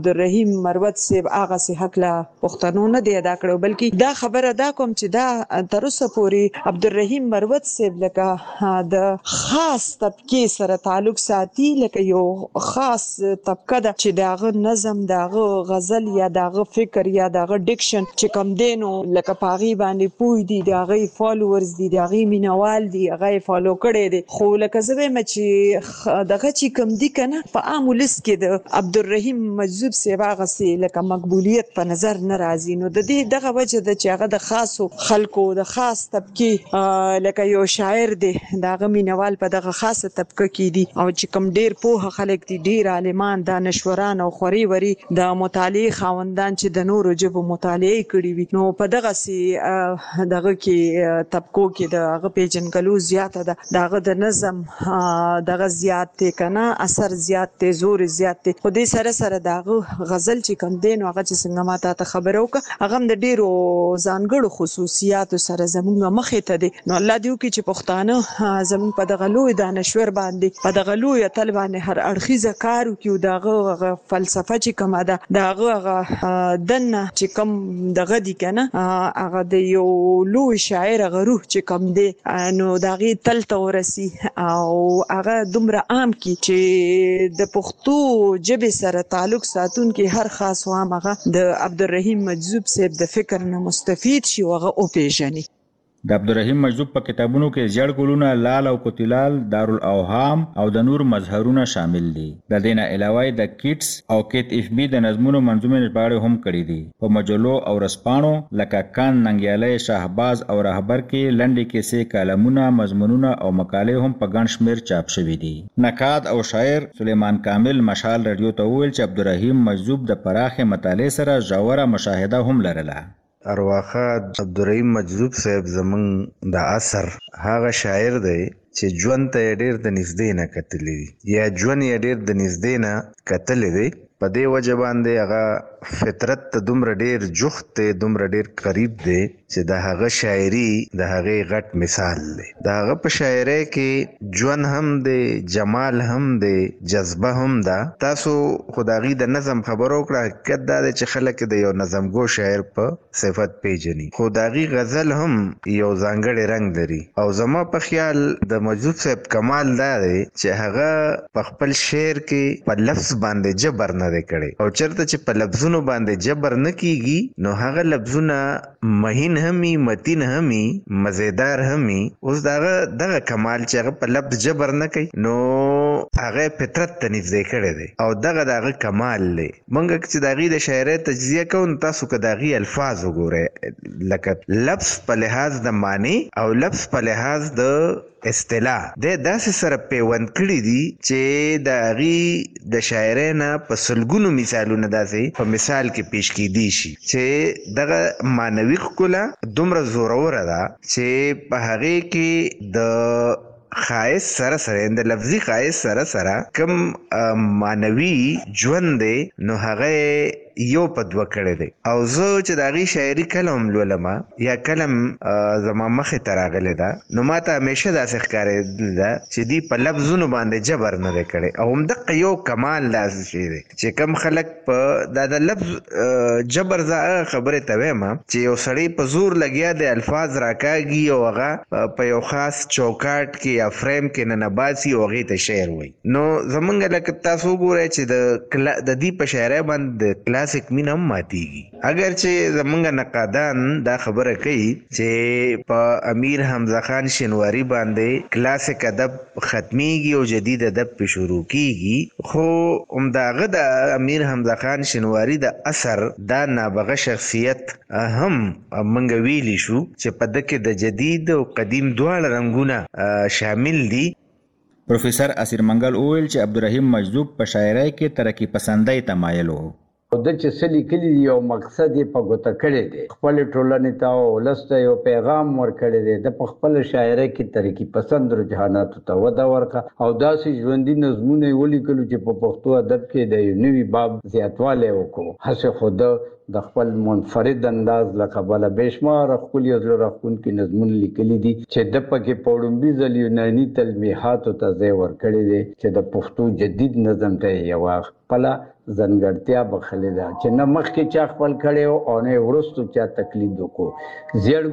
عبدالرحیم مروت صاحب هغه سي حق لا پښتنو نه دی ادا کړو، بلکې دا خبره دا کوم چې دا تر اوسه پورې عبدالرحیم مروت صاحب لکه د خاص طبقه سره تعلق ساتي، لکه یو خاص طبقه ده چې داغه نظم، داغه غزل یا داغه فکر یا داغه ډیکشن چې کم دینو لکه پاغي باندې پوي دي، داغه فالوورز دي، داغه مینوال دي، هغه فالو کړي دي. خو لکه زه وایم چې دغه چې کم دي کنه په عام ولس کې د عبدالرحیم مجذوب صاحب هغه سي لکه مقبولیت په نظر نه راځي. نو د دې دغه وجه د چې هغه د خاصو خلکو د خاص طبقه لکه یو شاعر دی، داغه مینوال په دغه خاصه طبقه کې دي، او چې کم ډیر پوه خلک دي، ډیر عالمان، دانشوران او خوري وري د مطالعه خاوندان چې د نورو ژبو مطالعه کړي وي، نو په دغه سي دغه کې طبقو کې دغه پیژنګلو زیاته ده، دغه د نظم دغه زیات ته کنه اثر زیات ته زور زیات ته. خو دې سره سره دغه غزل چې کم دین او هغه چې څنګه ماته ته خبرو ک هغه د ډیرو ځانګړو خصوصیاتو سره زموږ مخې ته دي. نو الله دې وکړي چې پښتانه زموږ په دغه لوی دانشور باندې په دغه لوی تل باندې هر اړخیزه کار وکړي، دغه فلسفه چې کومه ده دغه دنه چې کم دغه دي کنه هغه د یو لوی شاعر غروح چې کم دی نو دغه تل تورسي او هغه دومره عام کی چې د پښتو ژبې سره تعلق ساتون کې هر خاص وام هغه د عبدالرحیم مجذوب صاحب د فکر نه مستفید شي او هغه او پیژني. د عبدالرحیم مجذوب په کتابونو کې زیړ ګلونه، لال او کوتلال، دارالاوهام او د نور مظهرونه شامل دي. د دې نه علاوه د کیټس او کیت اف بی د نظمونو منظومې ژباړې هم کړې دي. په مجلو او رسپانو لکه کان ننګیالی، شهباز او رهبر کې لنډې کیسې، کالمونه، مضمونونه او مقالې هم په ګڼ شمېر چاپ شوي دي. نقاد او شاعر سلیمان کامل مشال رادیو ته وویل چې عبدالرحیم مجذوب د پراخې مطالعې سره ژوره مشاهده هم لرله. ارواخه عبدالرحیم مجذوب صاحب زمونږ د عصر هغه شاعر دی چې ژوند ته یې ډېر د نږدې نه کتلی دی یا ژوند یې ډېر د نږدې نه کتلی دی. په دې وجه باندې هغه فطرت ته دومره ډېر جوخت دی، دومره ډېر قریب دی چې د هغه شاعري د هغې غټ مثال دی. د هغه په شاعرۍ کې ژوند هم دی، جمال هم دی، جذبه هم ده. تاسو خو د هغې د نظم خبره وکړه، حقیقت دا دی چې خلک د یو نظمګو شاعر په صفت پیژني، خو د هغې غزل هم یو ځانګړی رنګ لري. او زما په خیال د مجذوب صاحب کمال دا دی چې هغه په خپل شعر کې په لفظ باندې جبر نه دی کړی، او چېرته چې په لفظونو باندې جبر نه کیږي نو هغه لفظونه مهین همي، متین همي، مزیدار همي. اوس دغه دغه کمال چې هغه په لفظ جبر نه کوي نو هغه فطرت ته نږدې کړی دی او دغه دغه کمال دی. موږ چې د هغې د شاعرۍ تجزیه کوو نو تاسو که د هغې الفاظ وګورئ، لکه لفظ په لحاظ د معنی او لفظ په لحاظ د اصطلاح د داسې سره پیوند کړي دي چې د هغې د شاعرۍ نه په سلګونو مثالونه داسې په مثال کې پیش کیدی شي چې دغه معنوي ښکلا دومره زوروره ده چې په هغې کې د خایس سره سره د لفظي خایس سره سره کم معنوي ژوند دی نو هغه یو په دوه کړی دی. او زه چې د هغې شاعري کله هم لولم یا کله هم زما مخې ته راغلی ده نو ما ته همیشه داسې ښکارېدل ده چې دوی په لفظونو باندې جبر نه دی کړی. او همدغه یو کمال داسې شی دی چې کم خلک په دا د لفظ جبر زه هغه خبرې ته وایم چې یو سړی په زور لګیا دی الفاظ راکاږي او هغه په یو خاص چوکاټ کې یا فریم کې ننباسي او هغې ته شعر وایي. نو زمونږ لکه تاسو وګورئ چې د دې په شاعرۍ باندې کلاسیک مینه هم ماتیږي. اگر چې زمونږ نقادان دا خبره کوي چې په امیر حمزه خان شینواري باندې کلاسیک ادب ختمیږي او جدید ادب په شروع کیږي، خو همداغه د امیر حمزه خان شینواري د اثر دا نابغه شخصیت هم منګ ویلی شو چې په دکې د جدید او قدیم دواړه رنګونه شامل دي. پروفیسر اسیر منګل وویل چې عبدالرحیم مجذوب په شاعرۍ کې ترقي پسندۍ ته مایل و. او د چې څه لیکلي دي یو مقصد یې په ګوته کړی دی، خپلې ټولنې ته او ولس ته یو پیغام ورکړی دی. د په خپله شاعرۍ کې ترقي پسند رجحاناتو ته وده ورکړه او داسې ژوندي نظمونه یې ولیکلو چې په پښتو ادب کې د یو نوي باب زیاتوالی وکړو. هسې خو ده د خپل منفرد انداز له کبله بشمار خپل یو زړه راښکونکي نظمونه لیکلي دي چې د پکې په وړومبي ځل یوناني تلمیحاتو ته ځای ورکړی دی چې د پښتو جدید نظم ته یوه خپله ځانګړتیا بخلې ده چې نه مخکې چا خپل کړی او نه وروستو چا تقلید وکړو. زیړ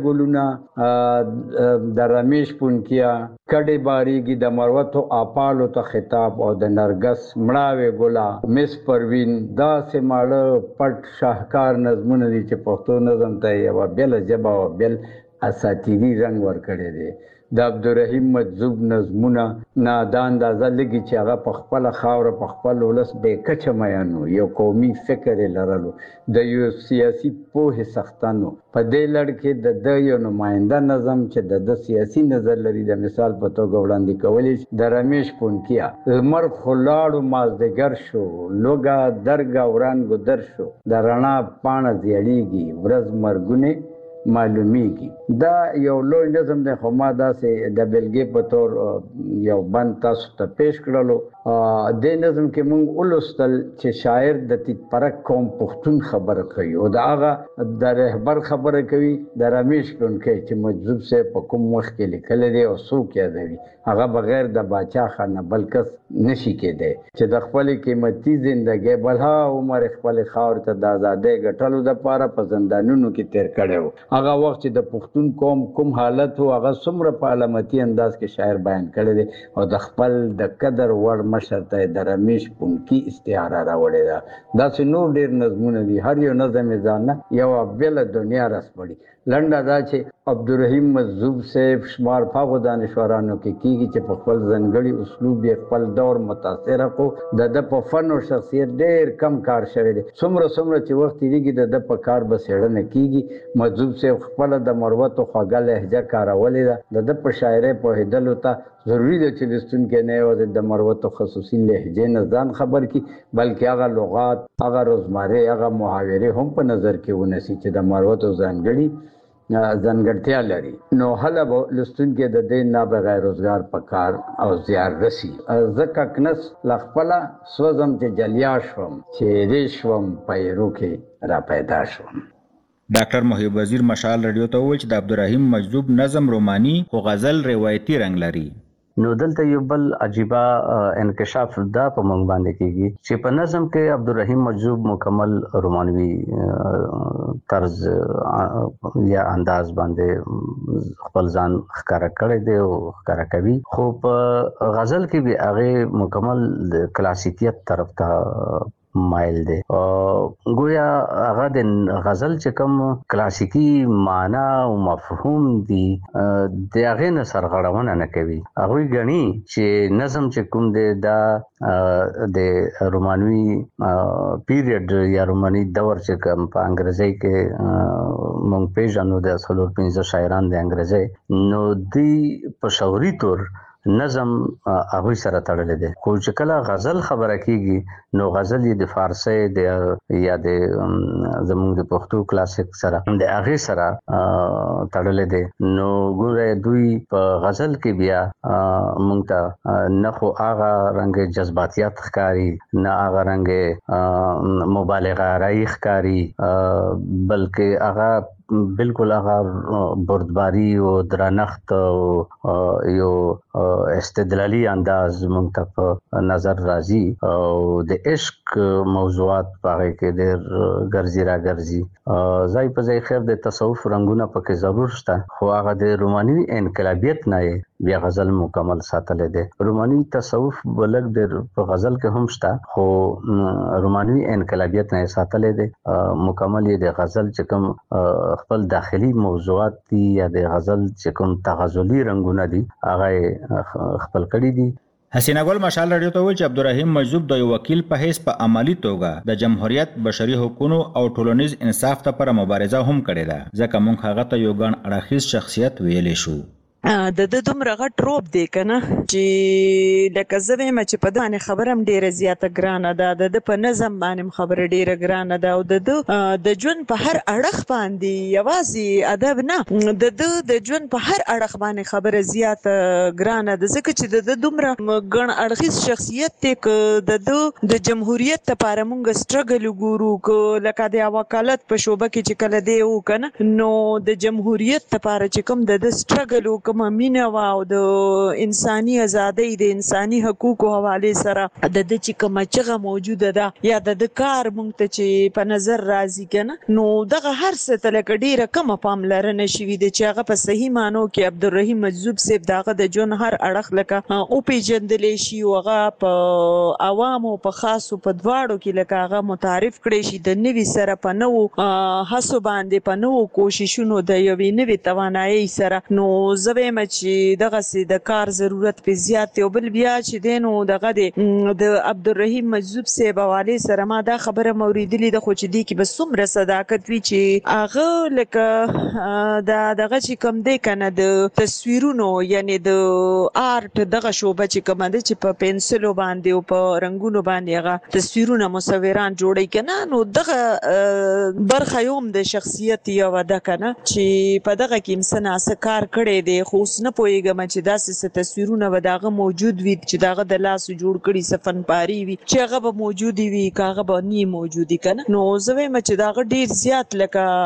ګلونه د رمیش پونکیا کډې باریږي د مروتو اپالو ته خطاب او د نرګس مړاوې ګله مس پروین داسې ماړه پټ شاهکار نظمونه دي چې پښتو نظم ته یوه بېله ژبه او بېل اساطیري رنګ ورکړی دی. د عبدالرحیم مجذوب نظمونه نه دا اندازه لګي چې هغه په خپله خاوره په خپل ولس بې کچه میان و، یو قومي فکر یې لرلو، د یو سیاسي پوهې څښتن و. په دې لړ کې د ده یو نماینده نظم چې د ده سیاسي نظر لري د مثال په توګه وړاندې کولی شي د رمیش پونکیا لمر خو لاړو مازدیګر شو، لوږه درګه وړانګو در شو، د رڼا پاڼه زیړیږي ورځ مرګونې معلومیږي. دا یو لوی نظم دی خو ما داسې د بېلګې په تور یو بند تاسو ته پیش کړلو. دې نظم کې موږ ولوستل چې شاعر د تیت پرک قوم پښتون خبره کوي او د هغه د رهبر خبره کوي د رمیش پونکی چې مجذوب صاحب په کوم وخت کې لیکلی دی او څوک یادوي. هغه بغیر د باچا خان نه بل کس نشي کېدی چې د خپلې قیمتي زندګۍ بلها عمر خپلې خاورې ته د ازادۍ ګټلو دپاره په زندانونو کې تیر کړی و. هغه وخت چې د پښتون قوم کوم حالت و هغه څومره په علامتي انداز کې شاعر بیان کړی دی او د خپل د قدر وړ مشر ته د رمیش پونکي استعاره راوړې ده. داسې نور ډېر نظمونه دي، هر یو نظم یې ځان نه یوه بېله دنیا رسپړي. لنډه دا چې عبدالرحیم مجذوب صاحب شمار په هغو دانشورانو کې کېږي چې په خپل ځانګړي اسلوب یې خپل دور متاثره کړو. د ده په فن او شخصیت ډېر کم کار شوی دی. څومره څومره چې وخت تېرېږي د ده په کار به څېړنه کېږي. مجذوب صاحب خپله د مروتو خوږه لهجه کارولې ده. د ده په شاعرۍ پوهېدلو ته ضروري ده چې لوستونکی نه یوازې د مروتو خصوصي لهجې نه ځان خبر کړي بلکې هغه لغات، هغه روزمرې، هغه محاورې هم په نظر کې ونیسي چې د مروتو ځانګړي ځانګړتیا لري. نو هله به لوستونکی د دې نه بغیر روزګار په کار او زیار رسي. زه ککنس له خپله سوځم چې جلیا شوم، چیرې شوم پیرو کې را پیدا شوم. ډاکټر محب وزیر مشال رادیو ته وویل چې د عبدالرحیم مجذوب نظم روماني خو غزل روایتي رنګ لري. نو دلته یو بل عجیبه انکشاف دا په موږ باندې کېږي چې په نظم کې عبدالرحیم مجذوب مکمل رومانوي طرز یا انداز باندې خپل ځان ښکاره کړی دی او ښکاره کوي، خو په غزل کې به هغې مکمل کلاسیکیت طرف ته مایل دی. گویا هغه د غزل چې کوم کلاسیکي معنا او مفهوم دی د هغې نه سرغړونه نه کوي. هغوی ګڼي چې نظم چې کوم دی دا د رومانوي پیریډ یا روماني دور چې کوم په انګریزۍ کې موږ پیژنو د څلور پنځه شاعران د انګریزۍ، نو دوی په شعوري طور نظم هغوی سره تړلی دی. خو چې کله غزل خبره کېږي نو غزل یې د فارسۍ د یا د زموږ د پښتو کلاسیک سره د هغې سره تړلی دی. نو ګوره دوی په غزل کې بیا موږ ته نه خو هغه رنګ جذباتیت ښکاري، نه هغه رنګ مبالغه رایي ښکاري، بلکې هغه بالکل هغه بردباری او درنښت او یو استدلالي انداز موږ ته په نظر راځي او د عشق موضوعات په هغې کې ډېر ګرځي را ګرځي. ځای په ځای خیر د تصوف رنګونه پکې ضرور شته، خو هغه د روماني انقلابیت نه یې بیا غزل مکمل ساتلی دی. روماني تصوف بلک ډېر په غزل کې هم شته، خو روماني انقلابیت نه یې ساتلی دی. مکمل یې د غزل چې کوم خپل داخلي موضوعات دي یا د غزل چې کوم تغزلي رنګونه دي هغه یې خپل کړي دي. حسینه ګل مشال رادیو ته وویل چې عبدالرحیم مجذوب د یو وکیل په حیث په عملی توګه د جمهوریت، بشري حقوقو او ټولنیز انصاف لپاره مبارزه هم کړې ده، ځکه موږ هغه ته یو ګڼ اړخیز شخصیت ویلی شو. د د دومره غټ روب دی کنه چې لکه زه وایم چې په دانه خبره هم ډیره زیاته ګرانه ده د د په نظم باندې خبره ډیره ګرانه ده او د د ژوند په هر اړخ باندې یوازې ادب نه د د د ژوند په هر اړخ باندې خبره زیاته ګرانه ده ځکه چې د د دومره ګڼ اړخیز شخصیت دی که د د د جمهوریت لپاره مونږ سټرګل وګورو که لکه د وکالت په شوبه کې چې کله دی وکنه نو د جمهوریت لپاره چې کوم د د سټرګل وکم مینه وا او د انساني ازادۍ د انساني حقوقو حواله سره د د چې کوم چغه موجوده ده یا د د کار مونږ ته چې په نظر راځي کنه نو دغه هر څه ته لکه ډیره کم پاملرنه شوې ده چې هغه په صحیح معنی کې عبدالرحیم مجذوب صاحب دغه د جون هر اړخ لکه او پیجندلې شي او هغه په عوامو په خاصو په دواړو کې لکه هغه متعارف کړي شي د نوي سره په نو هڅو باندې په نو کوششونو د یوې نوي توانایي سره نو زه وایم چې دغه سي د کار ضرورت په زیات او بل بیا چې دینو دغه د عبدالرحیم مجذوب صاحب حواله سره ما دا خبره موریدلې د خو چې دی کې بس څومره صداقت وی چې هغه لکه دا دغه چې کم دی کنه د تصویرونو یعنی د آرټ دغه شوبه چې کوم ده چې په پنسلو باندې او په رنگونو باندې هغه تصویرونه مصوران جوړي کنه نو دغه برخه یوم د شخصیت یو ده کنه چې په دغه کې انسان اسکار کړي دي خو اوس نه پوهیږم چې داسې تصویرونه و دغه موجود وي چې دغه د لاس جوړ کړي سفن پاری وي چې هغه به موجود وي کاغه به ني موجودي کنه نو زه وایم چې دغه ډیر زیات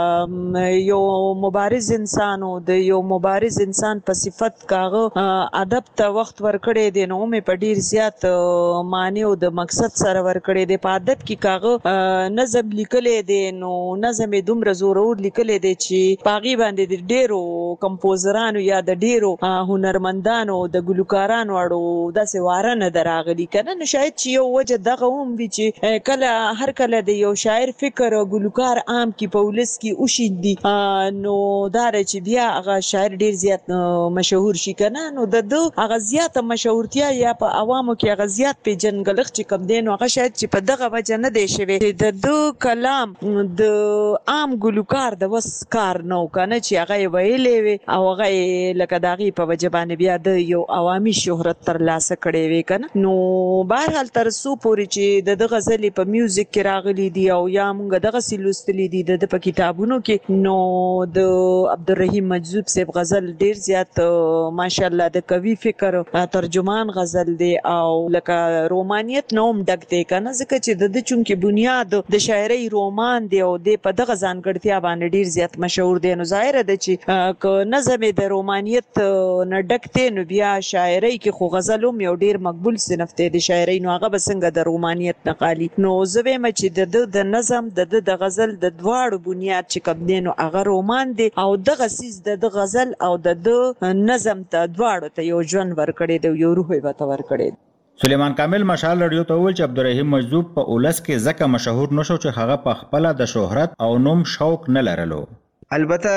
لکه یو مبارز انسان او د یو مبارز انسان په صفت کاغه ادب ته وخت ورکړي دي نو مې په ډیر زیات معنی او د مقصد سره ورکړي دي په ادب کې کاغه نظم لیکلې دي نو نظم دومره زورور لیکلې دي چې پاغي باندې د ډیرو کمپوزرانو یا د ډیرو هنرمندانو د ګلوکارانو اړو داسې واره نه دراغلي کنه نو شاید چې یو وجه دغه هم وي چې کله هر کله د یو شاعر فکر او ګلوکار عام کې په ولس کې وشیندي نو دا چې بیا هغه شاعر ډیر زیات مشهور شي کنه نو د هغه زیات مشهورتیا یا په عوامو کې هغه زیات پیژنګلخ چې کم دین هغه شاید چې په دغه وجه نه دی شوی د دو کلام د عام ګلوکار د وس کار نو کنه چې هغه ویلې وي او هغه لکه داغي په وجه باندې بیا د یو عوامي شهرت تر لاسه کړي وي کنه نو بهرحال تر سو پوري چې د غزل په میوزیک کې راغلي دی او یا موږ دغه سلوستلې دي د په کتابونو کې نو د عبدالرحیم مجذوب صاحب غزل ډیر زیات ماشاءالله د کوي فکر ترجمان غزل دی او لکه رومانیت نوم ډک دی کنه ځکه چې د د چونکې بنیاد د شاعري رومان دی او د په دغه ځانګړتیا باندې ډیر زیات مشهور دی نو ظاهر ده چې ک نظم د رومانیت نه ډک دی نو بیا شاعري کې خو غزلوم یو ډیر مقبول صنف دی د شاعري نو هغه بسنګ د رومانیت نقالي نو زه وایم چې د د نظم د د غزل د دواړو بنیاد چې کوم دی نو هغه رومان دی او دغه سیس د غزل او د نظم ته دواړو ته یو ژوند ورکړي دی یو روح ورته ورکړي. سلیمان کامل مشال رادیو ته ویل چې عبدالرحیم مجذوب په اولس کې ځکه مشهور نشو چې هغه په خپل د شهرت او نوم شوق نه لرلو البته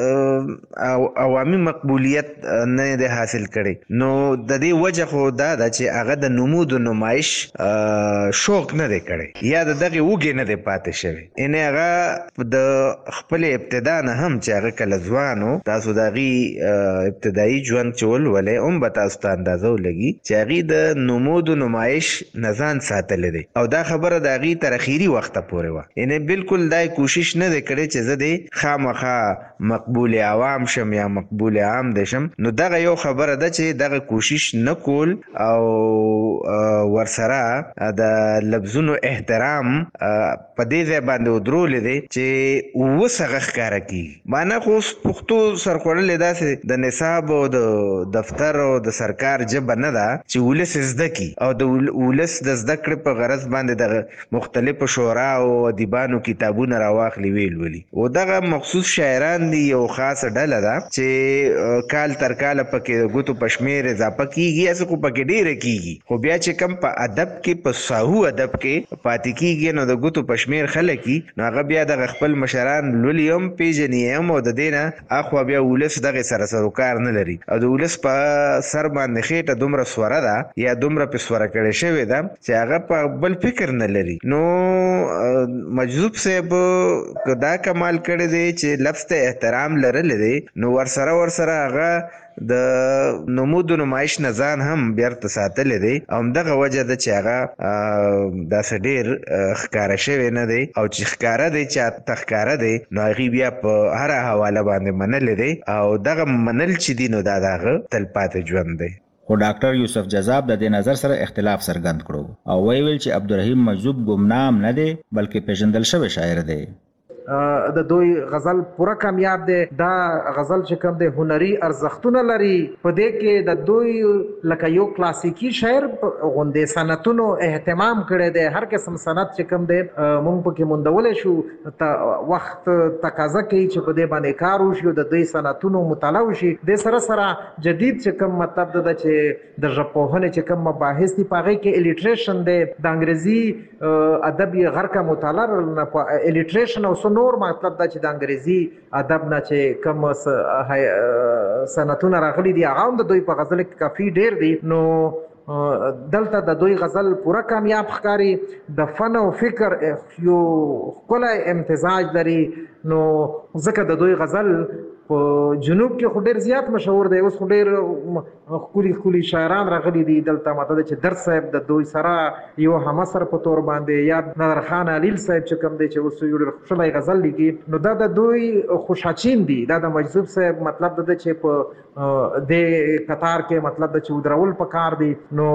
عوامي مقبولیت نه ده حاصل کړي نو د دې وجه خو دا ده چې هغه د نمود و نمایش شوق نه دی کړي یا د دغه وګي نه دی پاتې شوی ان هغه د خپل ابتدا نه هم چې هغه کله ځوانو تاسو دغه ابتدایي ژوند چول ولې هم به تاسو ته اندازه ولګي چې هغه د نمود و نمایش نزان ساتل دي او دا خبره د هغه تر اخیری وخت پورې و ان بالکل دای کوشش نه دی کړي چې زه دې خامخ مقبول عوام شم یا مقبول عام دشم نو دغه یو خبره ده چې دغه کوشش نکول او ورسره د لفظونو احترام په دې ځای باندې ودرول دي چې وسغه ښکارا کی معنا خو پښتو سرخوړلې داسې د نصاب او د دفتر او د سرکار جب نه ده چې ولس زده کی او د ولس د زده کړې په غرض باندې د مختلفو شورا او ادیبانو کتابونه راواخلي ویل ولي او دغه مخصوص شاعران دی یو خاص ډله ده چې کال تر کال پکې غوتو پشمیر اضافه کیږي اس کو پکې ډیره کیږي خو بیا چې کم په ادب کې په ساهو ادب کې پاتې کیږي نو د غوتو پشمیر خلک نو هغه بیا د خپل مشران لولیم پیژنیم او د دینه اخو بیا ولس دغه سره سروکار نه لري او د ولس په سر باندې خېټه دومره سوره ده یا دومره په سوره کړي شوی ده چې هغه په بل فکر نه لري نو مجذوب صاحب دا کمال کړی دی چې لفظ ته احترام لرل دي نو ورسره ورسره هغه د نمود نمایش نه ځان هم بیرته ساتل دي او دغه وجه د چې هغه د سډیر ښکارا شوی نه دی او چې ښکارا دی چې تخکارا دی نو هغه بیا په هر حواله باندې منل دي او دغه منل چې دي نو دا دغه تلپاتې ژوند دی. خو ډاکټر یوسف جذاب د دې نظر سره اختلاف څرګند کړو او ویل چې عبدالرحیم مجذوب ګمنام نه دی بلکې پیژندل شوی شاعر دی. د دوی غزل پوره کامیاب دی. دا غزل چې کوم دی هنري ارزښتونه لري. په دې کې د دوی لکه یو کلاسیکی شاعر غوندې صنعتونو اهتمام کړی دی. هر قسم صنعت چې کوم دی موږ پکې موندولی شو. وخت تقاضا کوي چې په دې باندې کار وشي او د دوی صنعتونو مطالعه وشي. د سره سره جدید چې کوم مطلب ده چې د ژبپوهنې چې کوم مباحث دي په هغې کې الیټریشن دی. د انګریزي ادب یې غرقه مطالعه الیټریشن او نور مطلب دا چې د انګریزي ادب نه چې کوم صنعتونه راغلي دي هغه هم د دوی په غزل کې کافي ډیر دي. نو دلته د دوی غزل پوره کامیاب ښکاري. د فن او فکر یو ښکلی امتزاج لري. نو ځکه د دوی غزل په جنوب کې خو ډېر زیات مشهور دی. اوس خو ډېر ښکلي ښکلي شاعران راغلي دي دلته. ماته ده چې درد صاحب د دوی سره یو همسر په طور باندې یا نادر خان علیل صاحب چې کوم دی چې اوس یو ډېر ښکلی غزل لیکي. نو دا د دوی خوشاچین دي. دا د مجذوب صاحب مطلب ده چې په دې قطار کې مطلب ده چې ودرول پکار دي. نو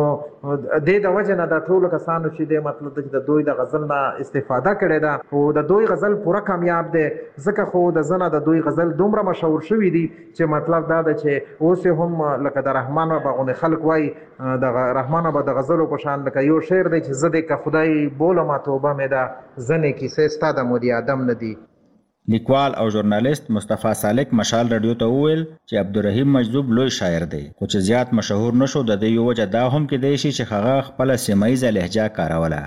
دې د وجه نه دا ټولو کسانو چې دی مطلب ده چې د دوی د غزل نه استفاده کړې ده. خو د دوی غزل پوره کامیاب دی. ځکه خو د زنه د دوی غزل دومره مشهور شوي دي چې مطلب دا ده چې اوس هم لکه د رحمان بابا غوندې خلک وایي د رحمان بابا د غزلو په شان لکه یو شعر دی چې زه دې که خدای بولم توبه مې ده ځنې کیسې ستا د مودي ادم نه دي. لیکوال او ژورنالیست مصطفی سالک مشال رادیو ته وویل چې عبدالرحیم مجذوب لوی شاعر دی خو چې زیات مشهور نشو. د دې یو وجه دا هم کېدای شي چې هغه خپله سیمه ییزه لهجه کاروله.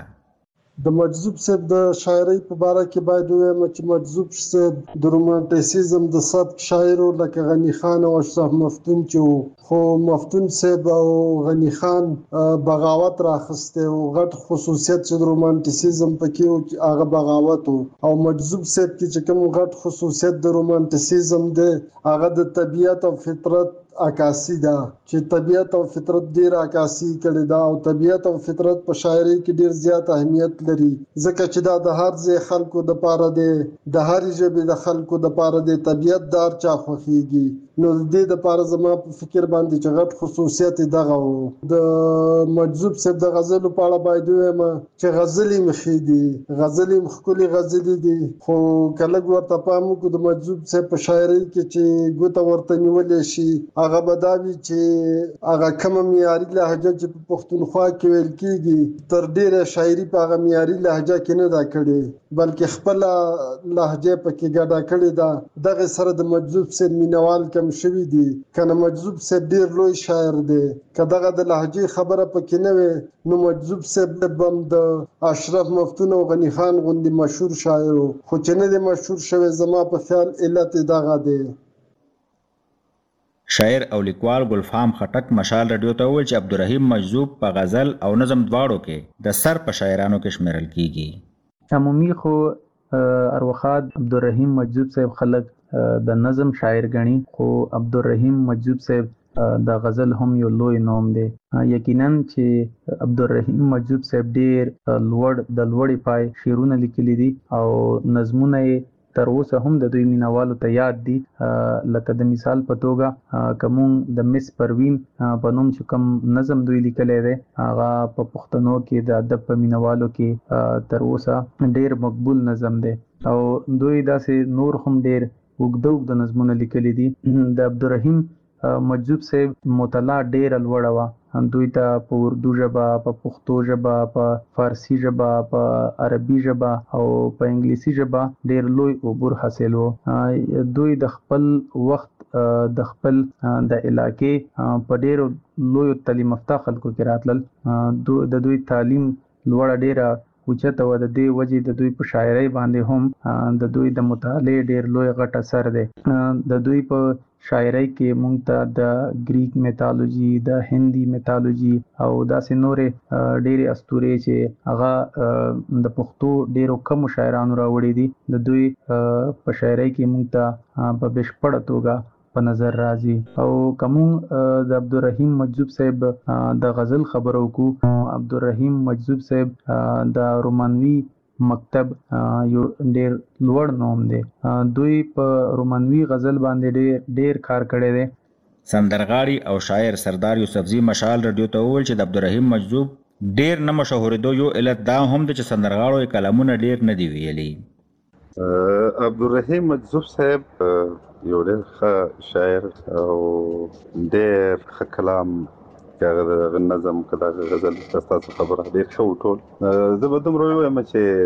د مجذوب صاحب د شاعرۍ په باره کې باید ووایم چې مجذوب صاحب د رومانټیسیزم د سبک شاعرو لکه غني خان او اشرف مفتون چې وو. خو مفتون صاحب او غني خان بغاوت راخسته او غټ خصوصیت چې د رومانټیسیزم پکې وو هغه بغاوت وو. او مجذوب صاحب کې چې کوم غټ خصوصیت د رومانټیسیزم دی هغه د طبیعت او فطرت عکاسی ده چې طبیعت او فطرت ډیر عکاسی کړي دا او طبیعت او فطرت په شاعرۍ کې ډیر زیات اهمیت لري ځکه چې دا د هر ځای خلکو د پاره دی د هر ژبې د خلکو د پاره دی طبیعت دار چا خوښیږي. نو د دې د پاره زما په فکر باندې چې غټ خصوصیت دغه وو. د مجذوب صاحب د غزلو په اړه باید ووایم چې غزلې مخې دي غزلې ښکلې غزلې دي خو که لږ ورته پام وکړو د مجذوب صاحب په شاعرۍ کې چې ګوته ورته نیولی شي هغه به دا وي چې هغه کومه معیاري لهجه چې په پښتونخوا کې ویل کېږي تر ډېره شاعري په هغه معیاري لهجه کې نه ده کړې بلکې خپله لهجه پکې ګډه کړې ده. دغې سره د مجذوب صاحب مینوال کم شوي دي. که نه مجذوب صاحب ډېر لوی شاعر دی. که دغه د لهجې خبره پکې نه وي نو مجذوب صاحب به هم د اشرف مفتون او غني خان غوندې مشهور شاعر و. خو چې نه دی مشهور شوی زما په خیال علت دغه دی. شاعر او لیکوال ګلفام خټک مشال رادیو ته وویل چې عبدالرحیم مجذوب په غزل او نظم دواړو کې د سر په شاعرانو کې شمیرل کیږي. عمومي خو اروخاد عبدالرحیم مجذوب صاحب خلک د نظم شاعر غني خو عبدالرحیم مجذوب صاحب د غزل هم یو لوی نوم دی. یقینا چې عبدالرحیم مجذوب صاحب ډیر لوړ د لوړې پای شعرونه لیکلي دي او نظمونه یې تر اوسه هم د دوی مینوالو ته یاد دي. لکه د مثال په توګه کوم د مس پروین په نوم چې کوم نظم دوی لیکلی دی هغه په پښتنو کې د ادب په مینوالو کې تر اوسه ډیر مقبول نظم دی او دوی داسې نور هم ډیر اوږده اوږده نظمونه لیکلي دي. د عبدالرحیم مجذوب صاحب مطالعه ډیره لوړه وه. دوی ته په اردو ژبه په پښتو ژبه په فارسی ژبه په عربي ژبه او په انګلیسي ژبه ډیر لوی عبور حاصل وو. دوی د خپل وخت د خپل د علاقې په ډیرو لویو تعلیم یافته خلکو کې راتلل. د دوی تعلیم لوړه ډیره اوچته و د دې وجې د دوی په شاعرۍ باندې هم د دوی د مطالعې ډېر لوی غټ اثر دی. د دوی په شاعرۍ کې مونږ ته د گریک میتالوجي، د هندي میتالوجي او داسې نورې ډېرې اسطورې چې هغه د پښتو ډېرو کمو شاعرانو راوړي دي، د دوی په شاعرۍ کې مونږ ته په بشپړه توګه په نظر راځي. او کوم د عبدالرحیم مجذوب صاحب د غزل خبرو کو، عبدالرحیم مجذوب صاحب د رومانوي مکتب یو ډېر لوړ نوم دی. دوی په رومانوي غزل باندې ډېر ډېر کار کړی دی. سندرغاړي او شاعر سردار یوسفزي مشال رادیو ته وویل چې د عبدالرحیم مجذوب ډېر نه مشهورېدو یو علت دا هم دی چې سندرغاړو یې کلامونه ډېر نه دي ویلي. عبدالرحیم مجذوب صاحب یو ډېر ښه شاعر او ډېر ښه کلام که هغه د نظم که د هغه غزل ستاسو خبره ډېر ښه و ټول. زه به دومره ووایم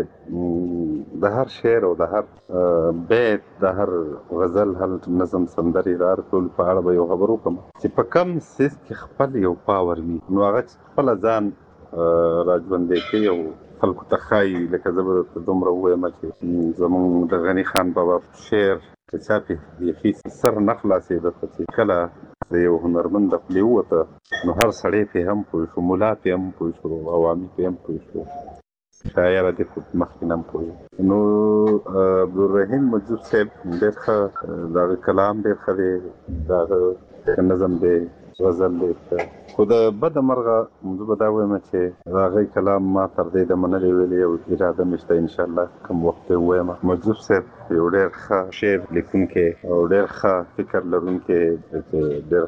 چې د هر شعر او د هر بیت د هر غزل هر نظم سندرې د هر ټول په اړه به یو خبر وکړم چې په کم څیز کې خپل یو پاور وي نو هغه چې خپله ځان راژوندی کوي او خلکو ته ښایي. لکه زه به درته دومره ووایم چې زمونږ د غني خان بابا شعر که چا پې بیخي سر نه خلاصېده ته چې کله د یو هنرمند د خولې ووته نو هر سړی پې هم پوه شو، ملا پې هم پوه شو، عوامي پې هم پوه شو، شاعره دې خو مخکې نه هم پوه. نو عبدالرحیم مجذوب صاحب ډېر ښه، د هغه کلام ډېر ښه دی، د هغه نظم دی، غزل دی ښه. خو د بده مرغه زه به دا وایم چې د هغوی کلام ما تر دې دمه نه دی ویلی او اراده مې شته انشاءالله کوم وخت به ووایم. مجذوب صاحب یو ډېر ښه شعر لیکونکی او ډېر ښه فکر لرونکی، ډېر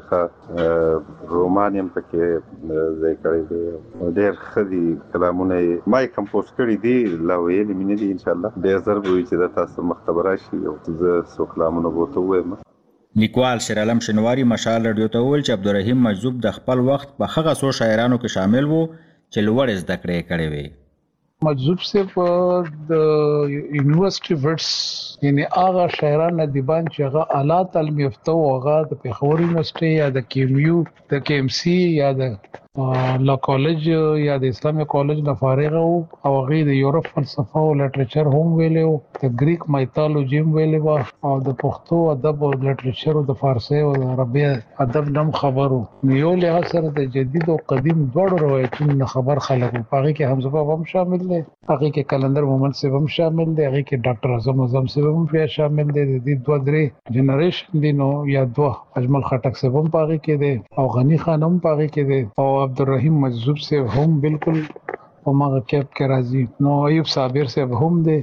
ښه رومان یې هم پکې ځای کړی دی، ډېر ښه دي کلامونه یې. ما یې کمپوز کړي دي، لا ویلي مې نه دي، انشاءالله ډېر ژر به وي چې دا تاسو مخ ته به راشي او زه څو کلامونه به ورته ووایم. لیکوال شیرعالم شنواري مشال رادیو ته وویل چې عبدالرحیم مجذوب د خپل وخت په هغه څو شاعرانو کې شامل وو چې لوړې زده کړې یې کړې وې. مجذوب صاحب د یونیورسيټي ورډز یعنی هغه شاعران ادیبان چې هغه اعلی تعلیم یافته وو، هغه د پېښور یونیورسيټي یا د کیم یو د کے ایم سی یا د لا کالج یا د اسلامي کالج نه فارغ وو او هغه د یورپ فلسفه او لټریچر هم ویلو، د گریک میتالوجي هم ویلو او د پښتو ادب او لټریچر او د فارسی او عربي ادب نم خبرو. یو له سره د جدید او قدیم دوړ روایتونو خبر خلکو پاره کې حمزه بابا هم شامل دي، هغه کې کلندر مومن صاحب هم شامل دي، هغه کې ډاکټر اعظم اعظم صاحب هم بیا شامل دي. د دې دوه درې جنریشن دي نو یا دوه اجمل خټک صاحب هم پاره کې دي او غنی خان هم پاره کې دي او عبدالرحیم مجذوب صاحب هم بالکل په ماغه کېپ کې راځي. نو ایوب صابر صاحب هم دي،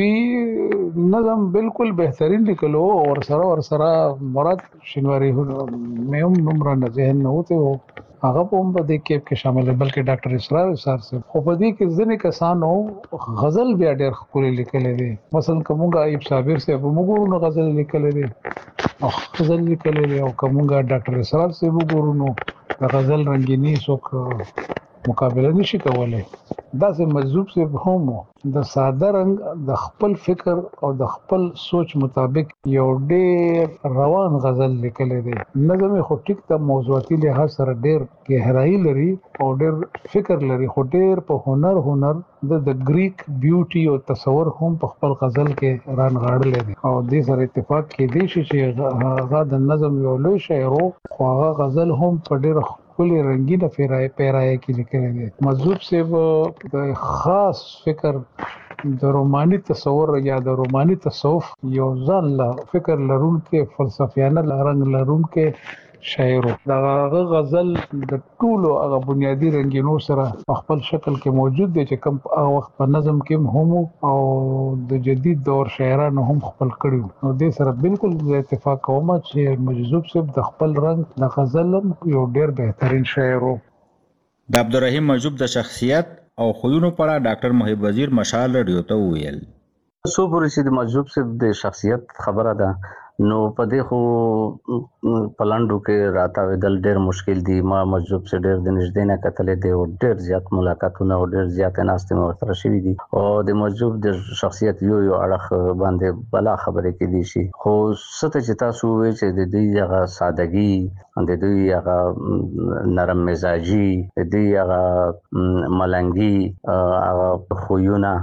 دی نظم بالکل بهترین لیکلو او سره ور سره مراد شنواری مې هم نمبر نه ذهن نه وته هغه هم په دې کېپ کې شامل دي، بلکې ډاکټر اسرار اسرار صاحب خو په دې کې ځینې کسانو غزل بیا ډېر ښکلي لیکلي دي. مثلا کومګه ایوب صابر صاحب موږ نو غزل لیکلي دي او غزل لیکلي دي او کومګه ډاکټر اسرار صاحب وګورو د غزل رنگینی څوک مقابله نشي کولای. داسې مجذوب صاحب هم د ساده رنگ د خپل فکر او د خپل سوچ مطابق یو ډېر روان غزل لیکلی دی. نظم خو ټیک ته موضوعاتي لحاظ سره ډېر گہرائی لري او ډېر فکر لري، خو ډېر په هنر هنر د د گریک بیوټي او تصور هم په خپل غزل کې رانغاړلی دی او دې سره اتفاق کېدی شي چې هغه د نظم یو لوی شاعر و خو هغه غزل هم په ډېر ښکلي رنګینه پیرایه پیرایه کې لیکلی دی. مجذوب صاحب د خاص فکر د روماني تصور یا د روماني تصوف یو ځان له فکر لرونکي فلسفیانه رنګ لرونکي شاعر دا غزل د ټولو هغه بنیادی رنگینو سره په خپل شکل کې موجود دی چې کوم هغه وخت په نظم کې هم او د جدید دور شاعرانو هم خپل کړي نو دې سره بالکل اتفاق کوم چې مجذوب صاحب د خپل رنگ د غزل یو ډیر بهترین شاعر و. د عبدالرحیم مجذوب د شخصیت او خویونو په اړه ډاکټر محب وزیر مشال رادیو ته ویل. سو پورې چې د مجذوب صاحب د شخصیت خبره ده نو په دې خو پلاندو کې راته ودل ډېر مشکل دي. ما مجذوب سره ډېر د نږدې نه کتلې دي او ډېر زیات ملاقاتونه او ډېر زیات ناستې مو سره شوي دي او د مجذوب د شخصیت یو یو اړخ باندې بلا خبرې کې دي شي. خو څه چې تاسو وایي چې د دې هغه سادهګي، د دې هغه نرم مزاجي، د دې هغه ملنګي هغه خویونه،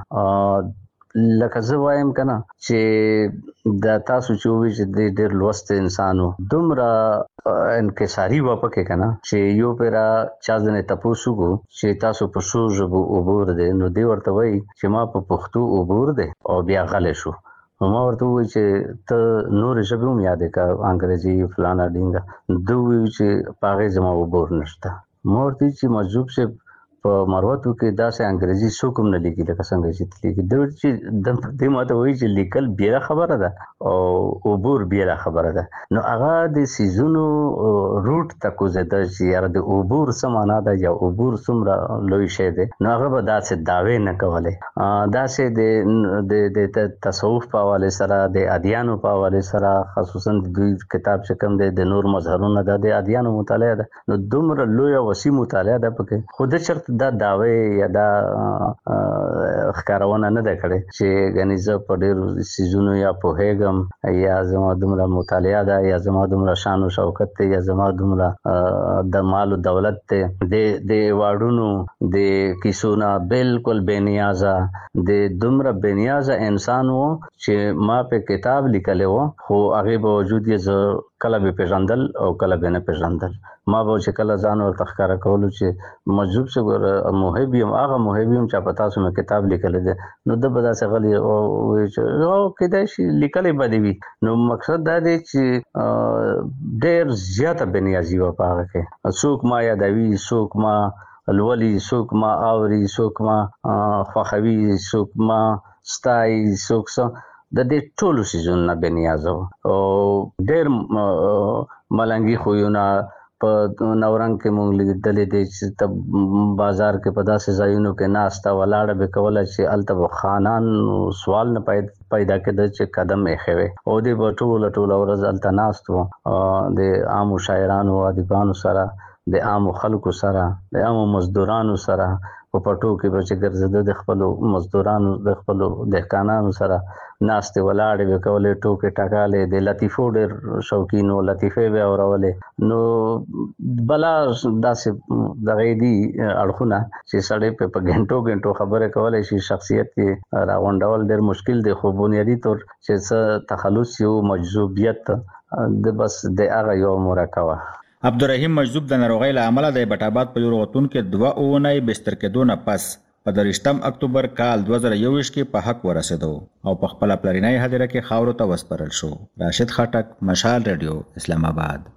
لکه زه وایم کنه چې د تاسو چې وی چې د ډېر لوست انسانو دومره انکساری و پکې کنه چې یو پیرا چا ځنه تاسو کو چې تاسو په شو ژبو عبور دي، نو دی ورته وای چې ما په پښتو عبور دي او بیا غلې شو. ما ورته وای چې ته نور ژبه هم یاد کا انګریزي فلانا ډینګه، دوی چې پاغه زما عبور نشته. ما ورته چې مجذوب سے په مروتو کې داسې انګریزي څوک هم نه لیکي لکه څنګه چې لیکي. د چې د دې ماته وایي چې لیکل بیره خبره ده او عبور بیره خبره ده. نو هغه د سیزونو روټ تکو زده چې یاره د عبور څه معنا ده یا عبور څومره لوی شی دی، نو هغه به داسې دعوې نه کولې. داسې د د تصوف په حواله سره، د ادیانو په حواله سره، خصوصا د دوی کتاب چې کوم دی د نور مظهرونه ده د ادیانو مطالعه ده، نو دومره لوی او وسیع مطالعه ده پکې. خو د چرته دا داوی یا دا ښکارونه نه ده کړې چې غني زه په ډېرو سیزونو یا پوهېږم یا زما دومره مطالعه ده یا زما دومره شان او شوکت دی یا زما دومره د مال او دولت دی. د د واړونو د کیسو نه بالکل بې نیازه د دومره بې نیازه انسان و چې ما په کتاب لیکلی و، خو هغې باوجود یې زه کله به پیژندل او کله به نه پیژندل. ما به چې کله ځان ورته ښکاره کولو چې مجذوب څه محب یم، هغه محب یم چې په تاسو مې کتاب لیکلی دی، نو ده به داسې غلی وایي چې او کیدای شي لیکلی به دې وي. نو مقصد دا دی چې ډېر زیاته بېنیازي وه په هغه کې. څوک ما یادوي، څوک ما لولي، څوک ما اوري، څوک ما خوښوي، څوک ما ستایي، څوک څه د دې ټولو سیزونو نه بېنیازه وه او ډېر ملنګي خویونه په نورنګ کې مونږ لیدلې دي چې ته بازار کې په داسې ځایونو کې ناسته ولاړه به کوله چې هلته به خانان سوال نه پیدا کېده چې قدم ایښی وی او دوی به ټوله ټوله ورځ هلته ناست وو د عامو شاعرانو ادیبانو سره، د عامو خلکو سره، د عامو مزدورانو سره په پټو کې به چې ګرځېده د خپلو مزدورانو د خپلو دهقانانو سره ناستې ولاړې به کولې، ټوکې ټکالې، د لطیفو ډېر شوقین و، لطیفې به اورولې. نو بلا داسې دغې دي اړخونه چې سړی پې په ګنټو ګنټو خبرې کولی شي، شخصیت یې راغونډول ډېر مشکل دی. خو بنیادي طور چې څه تخلص یو مجذوبیت د بس د هغه یو مرکه وه. عبدالرحیم مجذوب د ناروغۍ له امله د ایبټ په یو روغتون کې دوه اونۍ بستر کېدو نه پس په درویشتم اکتوبر کال دوه زره یوویشت کې په حق ورسېدو او په خپله پلرنۍ هدیره کې خاورو ته وسپارل شو. راشد خټک، مشال رادیو، اسلام آباد.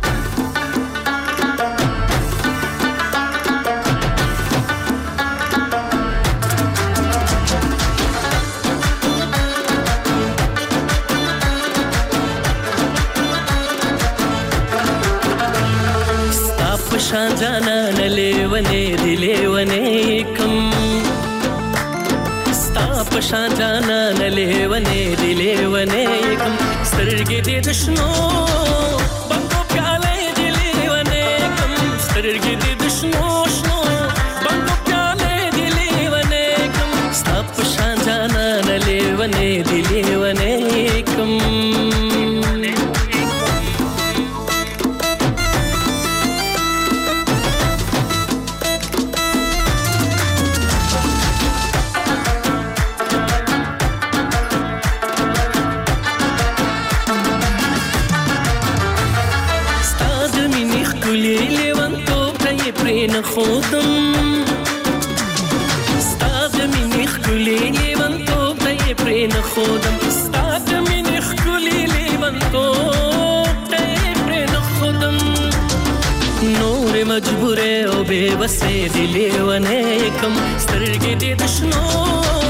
شان جانا نلیونے دلیونے کم ستا پشان جانا نلیونے دلیونے کم سترگی دی دشنو بندو پیالے دلیونے کم سترگی دی دشنو شنو بندو پیالے دلیونے کم ستا پشان جانا نلیونے دلیونے کم. خودم ستاد مینی خکلی لیوان تو تای پرین خودم ستاد مینی خکلی لیوان تو تای پرین خودم نور مجبوره او بے بسه دی لیوانه کم سترگی دی دشنو